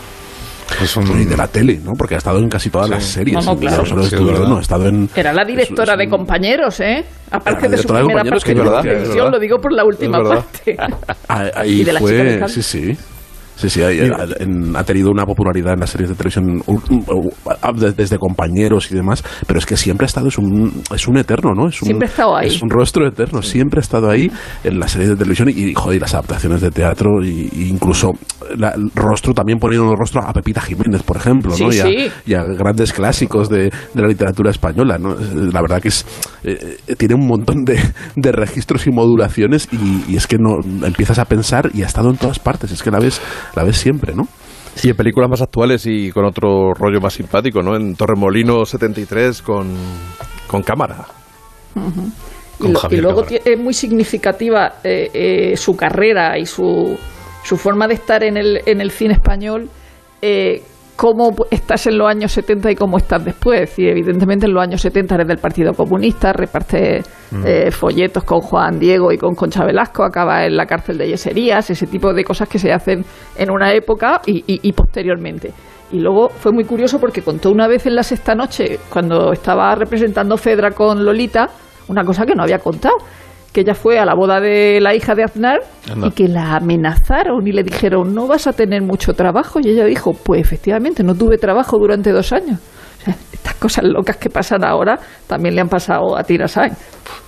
Es un... Y de la tele, ¿no? Porque ha estado en casi todas Sí. las series. No, no, claro. No solo de Sí, estudio, es verdad. no, ha estado en... Era la directora es un- de Compañeros, ¿eh? Aparte de su directora de primera Compañeros, parte que es de verdad, televisión, es verdad. lo digo por la última Es verdad. parte. Ah, ahí Y de la chica del fue, canto. sí, sí. Sí, sí, ahí, ha, en- ha tenido una popularidad en las series de televisión un- un- un- de- desde Compañeros y demás, pero es que siempre ha estado, es un, es un eterno, ¿no? Es un, Siempre ha estado ahí. Es un rostro eterno, siempre ha estado ahí en las series de televisión y, joder, las adaptaciones de teatro y, y incluso la- el rostro, también poniendo el rostro a Pepita Jiménez, por ejemplo, ¿no? Sí, y, a, sí. y a grandes clásicos de, de la literatura española, ¿no? La verdad que es eh, eh, tiene un montón de, de registros y modulaciones y, y es que no empiezas a pensar y ha estado en todas partes, es que la ves, la ves siempre, ¿no? Y en películas más actuales y con otro rollo más simpático, ¿no? En Torremolinos setenta y tres con, con cámara. Ujú. Con Y, lo- Javier y luego Cámara. tie- es muy significativa eh, eh, su carrera y su, su forma de estar en el, en el cine español, eh, cómo estás en los años setenta y cómo estás después. Y evidentemente en los años setenta eres del Partido Comunista, reparte Mm. eh, folletos con Juan Diego y con Concha Velasco, acaba en la cárcel de Yeserías, ese tipo de cosas que se hacen en una época y, y- y posteriormente. Y luego fue muy curioso porque contó una vez en La Sexta Noche, cuando estaba representando Fedra con Lolita, una cosa que no había contado, que ella fue a la boda de la hija de Aznar Anda. y que la amenazaron y le dijeron, no vas a tener mucho trabajo. Y ella dijo, pues efectivamente, no tuve trabajo durante dos años. O sea, estas cosas locas que pasan ahora también le han pasado a Tina Sanz.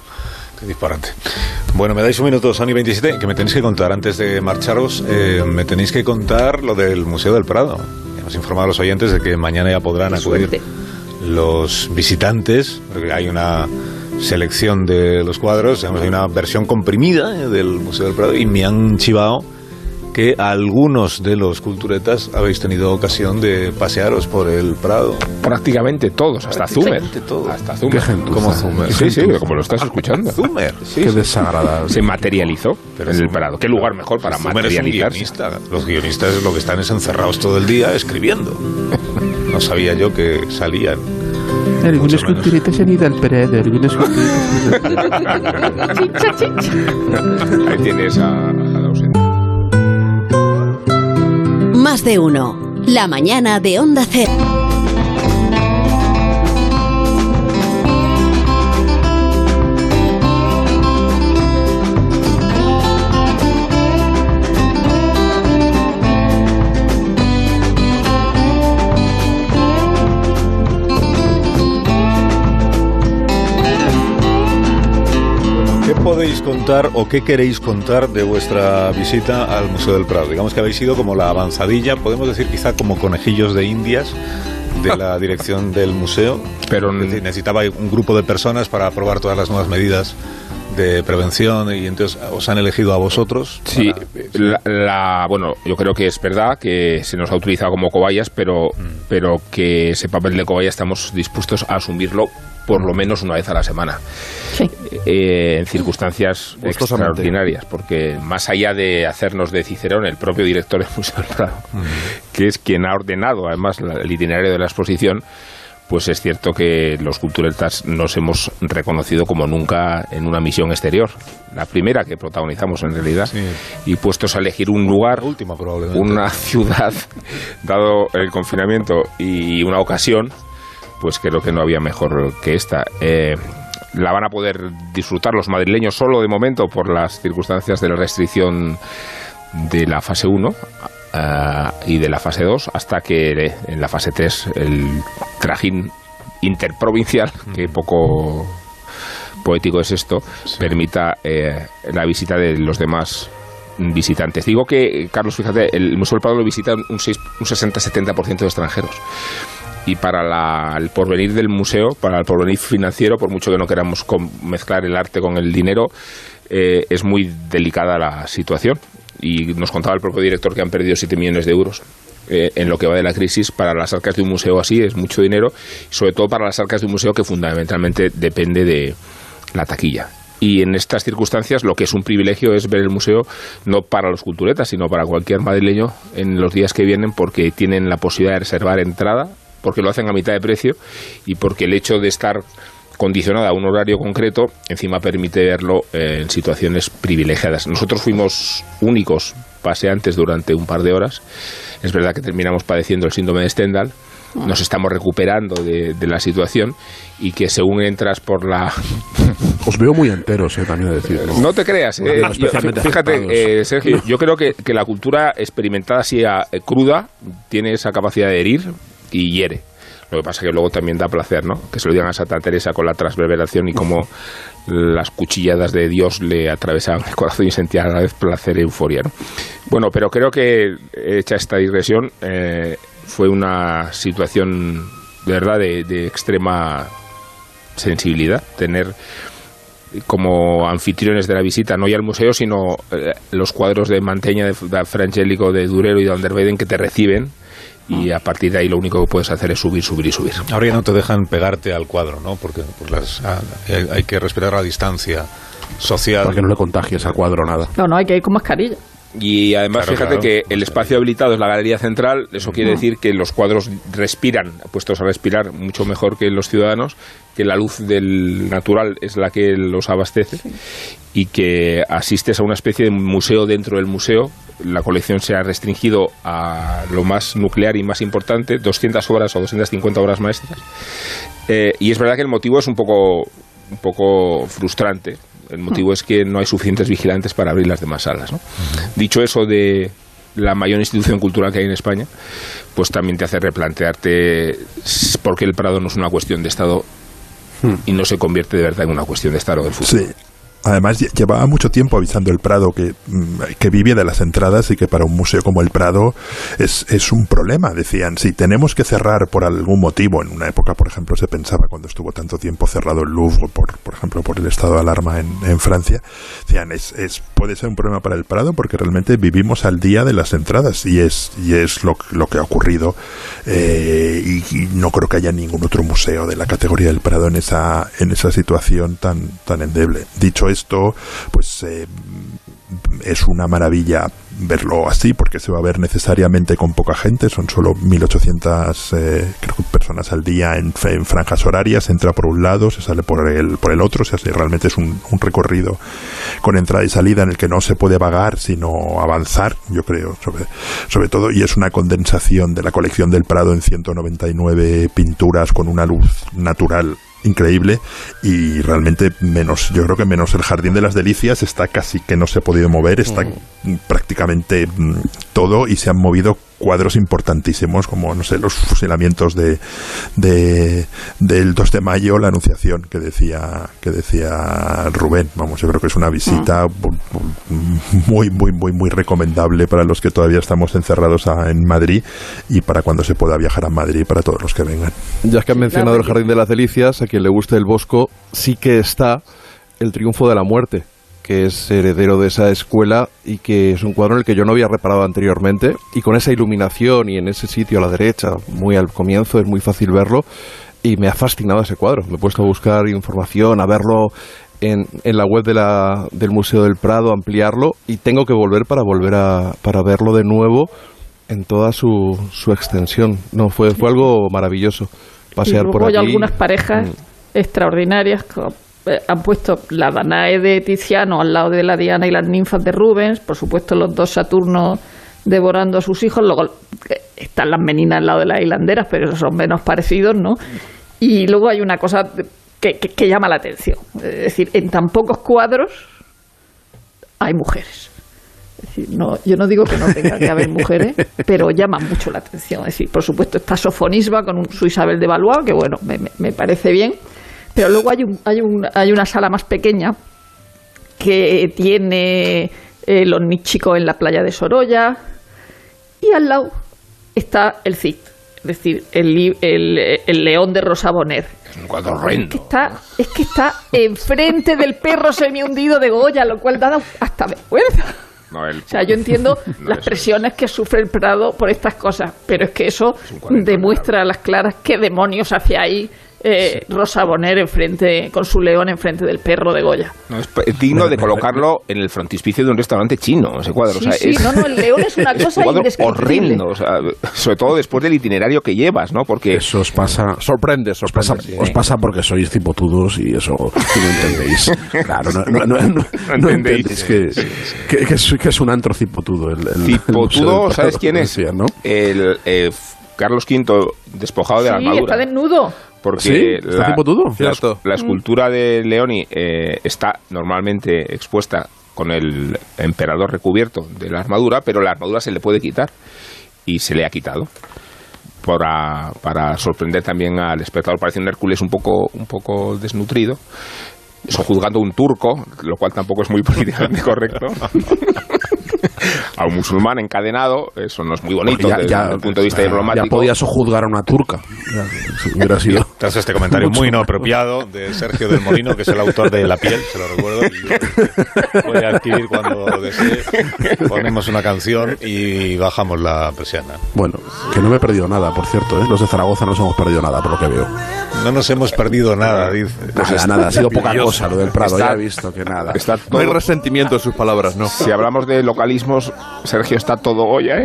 Qué disparate. Bueno, me dais un minuto, Sony veintisiete, que me tenéis que contar, antes de marcharos, eh, me tenéis que contar lo del Museo del Prado. Hemos informado a los oyentes de que mañana ya podrán acudir Suerte. los visitantes, porque hay una selección de los cuadros, digamos, hay una versión comprimida eh, del Museo del Prado, y me han chivado que algunos de los culturetas habéis tenido ocasión de pasearos por el Prado. Prácticamente todos, hasta Zumer. Prácticamente todos. Hasta Zumer. Qué gentuza. Como Zumer. Sí, sí, como lo estás escuchando. Zumer. Sí, Qué sí. desagradable. Se materializó Pero en es el un- Prado. ¿Qué lugar mejor para Zumer es un materializarse? guionista. Los guionistas lo que están es encerrados todo el día escribiendo. No sabía yo que salían. Algunos culturetas han ido al Prado, algunos Ahí tienes a, a la ausente. Más de uno. La mañana de Onda Cero. ¿Qué podéis contar o qué queréis contar de vuestra visita al Museo del Prado? Digamos que habéis sido como la avanzadilla, podemos decir quizá como conejillos de indias de la dirección del museo, pero necesitaba un grupo de personas para aprobar todas las nuevas medidas de prevención y entonces os han elegido a vosotros. Sí, la, la- bueno, yo creo que es verdad que se nos ha utilizado como cobayas, pero, pero que ese papel de cobaya estamos dispuestos a asumirlo por lo menos una vez a la semana. Eh, en circunstancias Gustosamente. extraordinarias, porque más allá de hacernos de Cicerón, el propio director del Museo del Prado, que es quien ha ordenado además la- el itinerario de la exposición, pues es cierto que los culturetas nos hemos reconocido como nunca en una misión exterior, la primera que protagonizamos en realidad, y puestos a elegir un lugar, última probablemente, una ciudad, dado el confinamiento y una ocasión, pues creo que no había mejor que esta. Eh, la van a poder disfrutar los madrileños solo de momento por las circunstancias de la restricción de la fase uno uh, y de la fase dos, hasta que eh, en la fase tres el trajín interprovincial, que poco poético es esto, permita eh, la visita de los demás visitantes. Digo que, Carlos, fíjate, el Museo del Prado lo visita un, seis, un sesenta setenta por ciento de extranjeros. Y para la, el porvenir del museo, para el porvenir financiero, por mucho que no queramos con, mezclar el arte con el dinero, eh, es muy delicada la situación. Y nos contaba el propio director que han perdido siete millones de euros eh, en lo que va de la crisis. Para las arcas de un museo así es mucho dinero, sobre todo para las arcas de un museo que fundamentalmente depende de la taquilla. Y en estas circunstancias lo que es un privilegio es ver el museo no para los culturetas, sino para cualquier madrileño en los días que vienen, porque tienen la posibilidad de reservar entrada, porque lo hacen a mitad de precio y porque el hecho de estar condicionada a un horario concreto encima permite verlo eh, en situaciones privilegiadas. Nosotros fuimos únicos paseantes durante un par de horas. Es verdad que terminamos padeciendo el síndrome de Stendhal. Nos estamos recuperando de, de la situación y que según entras por la... Os veo muy enteros, eh, también a decir. No, no te creas. Eh, yo, fíjate, eh, Sergio, yo creo que, que la cultura experimentada así a, eh, cruda tiene esa capacidad de herir y hiere. Lo que pasa es que luego también da placer, ¿no? Que se lo digan a Santa Teresa con la transverberación y cómo las cuchilladas de Dios le atravesaban el corazón y sentía a la vez placer e euforia, ¿no? Bueno, pero creo que hecha esta digresión, eh, fue una situación de verdad de, de extrema sensibilidad tener como anfitriones de la visita no ya el museo sino eh, los cuadros de Mantegna, de, de Frangélico, de Durero y de Van der Weyden que te reciben y a partir de ahí lo único que puedes hacer es subir, subir y subir. Ahora ya no te dejan pegarte al cuadro, ¿no? Porque pues las, ah, hay que respetar la distancia social. Para que no le contagies al cuadro nada. No, no, hay que ir con mascarilla. Y además, claro, fíjate claro, que el espacio habilitado es la galería central. Eso quiere decir que los cuadros respiran, puestos a respirar mucho mejor que los ciudadanos, que la luz del natural es la que los abastece, sí, y que asistes a una especie de museo dentro del museo. La colección se ha restringido a lo más nuclear y más importante, doscientas obras o doscientas cincuenta obras maestras. Eh, y es verdad que el motivo es un poco, un poco frustrante. El motivo es que no hay suficientes vigilantes para abrir las demás salas, ¿no? Uh-huh. Dicho eso de la mayor institución cultural que hay en España, pues también te hace replantearte por qué el Prado no es una cuestión de Estado hmm. y no se convierte de verdad en una cuestión de Estado del futuro. Sí. Además, llevaba mucho tiempo avisando el Prado que, que vivía de las entradas y que para un museo como el Prado es, es un problema. Decían, si tenemos que cerrar por algún motivo, en una época, por ejemplo, se pensaba cuando estuvo tanto tiempo cerrado el Louvre, por, por ejemplo, por el estado de alarma en, en Francia, decían, es, es, puede ser un problema para el Prado porque realmente vivimos al día de las entradas y es, y es lo, lo que ha ocurrido eh, y, y no creo que haya ningún otro museo de la categoría del Prado en esa, en esa situación tan, tan endeble. Dicho esto, pues eh, es una maravilla verlo así porque se va a ver necesariamente con poca gente, son solo mil ochocientas eh, creo que personas al día en, en franjas horarias, se entra por un lado, se sale por el, por el otro, o sea, realmente es un, un recorrido con entrada y salida en el que no se puede vagar sino avanzar, yo creo, sobre, sobre todo, y es una condensación de la colección del Prado en ciento noventa y nueve pinturas con una luz natural increíble y realmente menos, yo creo que menos el Jardín de las Delicias está casi que no se ha podido mover, está mm. prácticamente mm, todo y se han movido cuadros importantísimos como, no sé, los fusilamientos de, de del dos de mayo, la Anunciación que decía que decía Rubén. Vamos, yo creo que es una visita muy, muy, muy, muy recomendable para los que todavía estamos encerrados a, en Madrid y para cuando se pueda viajar a Madrid para todos los que vengan. Ya que han mencionado el Jardín de las Delicias, a quien le guste el Bosco, sí que está el Triunfo de la Muerte, que es heredero de esa escuela y que es un cuadro en el que yo no había reparado anteriormente, y con esa iluminación y en ese sitio a la derecha, muy al comienzo, es muy fácil verlo, y me ha fascinado ese cuadro. Me he puesto a buscar información, a verlo en, en la web de la, del Museo del Prado, ampliarlo, y tengo que volver para volver a para verlo de nuevo en toda su, su extensión. No, fue, fue algo maravilloso pasear por allí. Hay algunas parejas mm. extraordinarias que han puesto la Danae de Tiziano al lado de la Diana y las ninfas de Rubens, por supuesto los dos Saturnos devorando a sus hijos, luego están las meninas al lado de las hilanderas, pero esos son menos parecidos, ¿no? Y luego hay una cosa que, que, que llama la atención, es decir, en tan pocos cuadros hay mujeres. Es decir, no, yo no digo que no tenga que haber mujeres, pero llaman mucho la atención. Es decir, por supuesto está Sofonisba con un, su Isabel de Valois, que bueno, me, me, me parece bien. Pero luego hay, un, hay, un, hay una sala más pequeña que tiene eh, los Níchicos en la playa de Sorolla y al lado está el Cid, es decir, el, el, el león de Rosa Bonheur. Es un cuadro horrendo. Es que está, es que está enfrente del perro semihundido de Goya, lo cual da hasta vergüenza. No, el, o sea, yo entiendo no las presiones que sufre el Prado por estas cosas, pero es que eso demuestra a las claras qué demonios hacía ahí eh, sí. Rosa Bonheur enfrente, con su león enfrente del perro de Goya. No, es digno de colocarlo en el frontispicio de un restaurante chino, ese cuadro. Sí, o sea, sí, es, no, no, el león es una cosa es un indescriptible. horrendo, o sea, sobre todo después del itinerario que llevas, ¿no? Porque eso os pasa, sorprende, sorprende. Os pasa, sí. os pasa porque sois cipotudos y eso y no entendéis. Claro, no, no, no, no, no, no entendéis que, sí, sí. Que, que, es, que es un antro cipotudo. El, el, cipotudo, el ¿sabes quién es? Decía, ¿no? El eh, Carlos quinto despojado de sí, la armadura. Está desnudo. Porque ¿Sí? la, la, la escultura de Leoni eh, está normalmente expuesta con el emperador recubierto de la armadura, pero la armadura se le puede quitar y se le ha quitado para, para sorprender también al espectador. Parece un Hércules un poco, un poco desnutrido, sojuzgando a un turco, lo cual tampoco es muy políticamente correcto. A un musulmán encadenado, eso no es muy bonito ya, desde, ya, desde el punto de vista ya, diplomático. Ya podía sojuzgar a una turca. Ya, hubiera sido. Tras este comentario muy no apropiado de Sergio del Molino, que es el autor de La piel, se lo recuerdo, y puede adquirir cuando desee. Ponemos una canción y bajamos la persiana. Bueno, que no me he perdido nada, por cierto, ¿eh? Los de Zaragoza no nos hemos perdido nada, por lo que veo. No nos hemos perdido nada, dice. Pues nada, nada, ha sido poca cosa lo del Prado, está, ya he visto que nada. Está todo, no hay resentimiento en sus palabras, ¿no? Si hablamos de localismos, Sergio está todo Goya, ¿eh?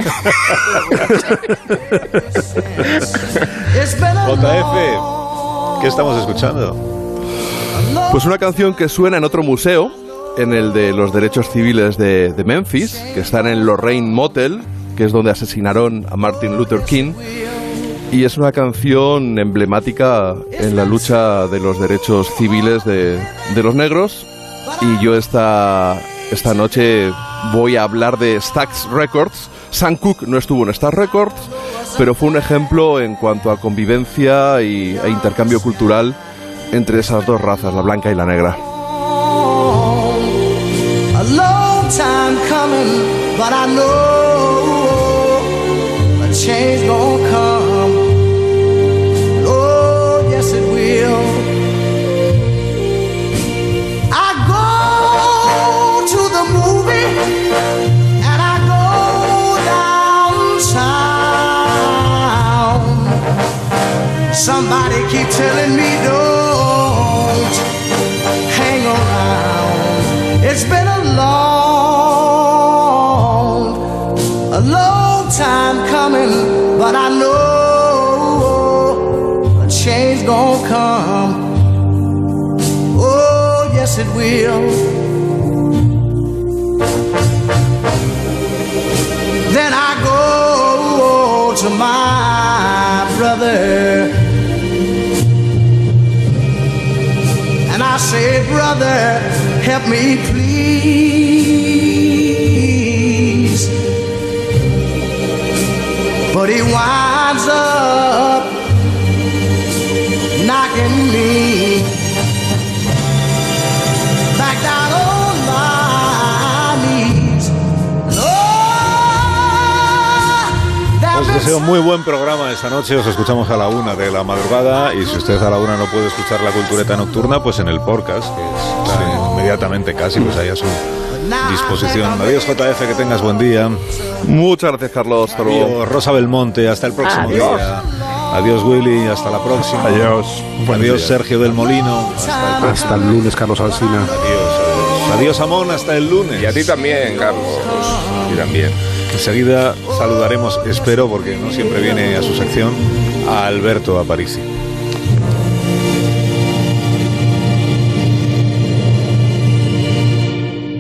J F, ¿qué estamos escuchando? Pues una canción que suena en otro museo, en el de los derechos civiles de, de Memphis, que está en el Lorraine Motel, que es donde asesinaron a Martin Luther King. Y es una canción emblemática en la lucha de los derechos civiles de, de los negros. Y yo esta, esta noche voy a hablar de Stax Records. Sam Cooke no estuvo en Stax Records, pero fue un ejemplo en cuanto a convivencia y, e intercambio cultural entre esas dos razas, la blanca y la negra. A long time coming, but I know a change gonna come. Oh, yes it will. I go to the movie and I go downtown. Somebody keep telling me don't hang around. It's been a long, a long time coming, but I know a change gonna come. Oh, yes it will. Then I go to my brother and I say, brother, help me please. But he winds up knocking me back down on my knees. Oh, os deseo muy buen programa esta noche. Os escuchamos a la una de la madrugada. Y si usted a la una no puede escuchar la Cultureta Nocturna, pues en el podcast, que es sí. inmediatamente casi, pues ahí a su disposición. Adiós, J F, que tengas buen día. Muchas gracias, Carlos. Adiós, Rosa Belmonte, hasta el próximo Adiós. día. Adiós, Willy, hasta la próxima. Adiós. Adiós, Sergio del Molino. Hasta el, hasta el lunes, Carlos Alsina. Adiós, adiós. Adiós, Amón, hasta el lunes. Y a ti también, Carlos. A ti también. Enseguida saludaremos, espero, porque no siempre viene a su sección, a Alberto Aparici.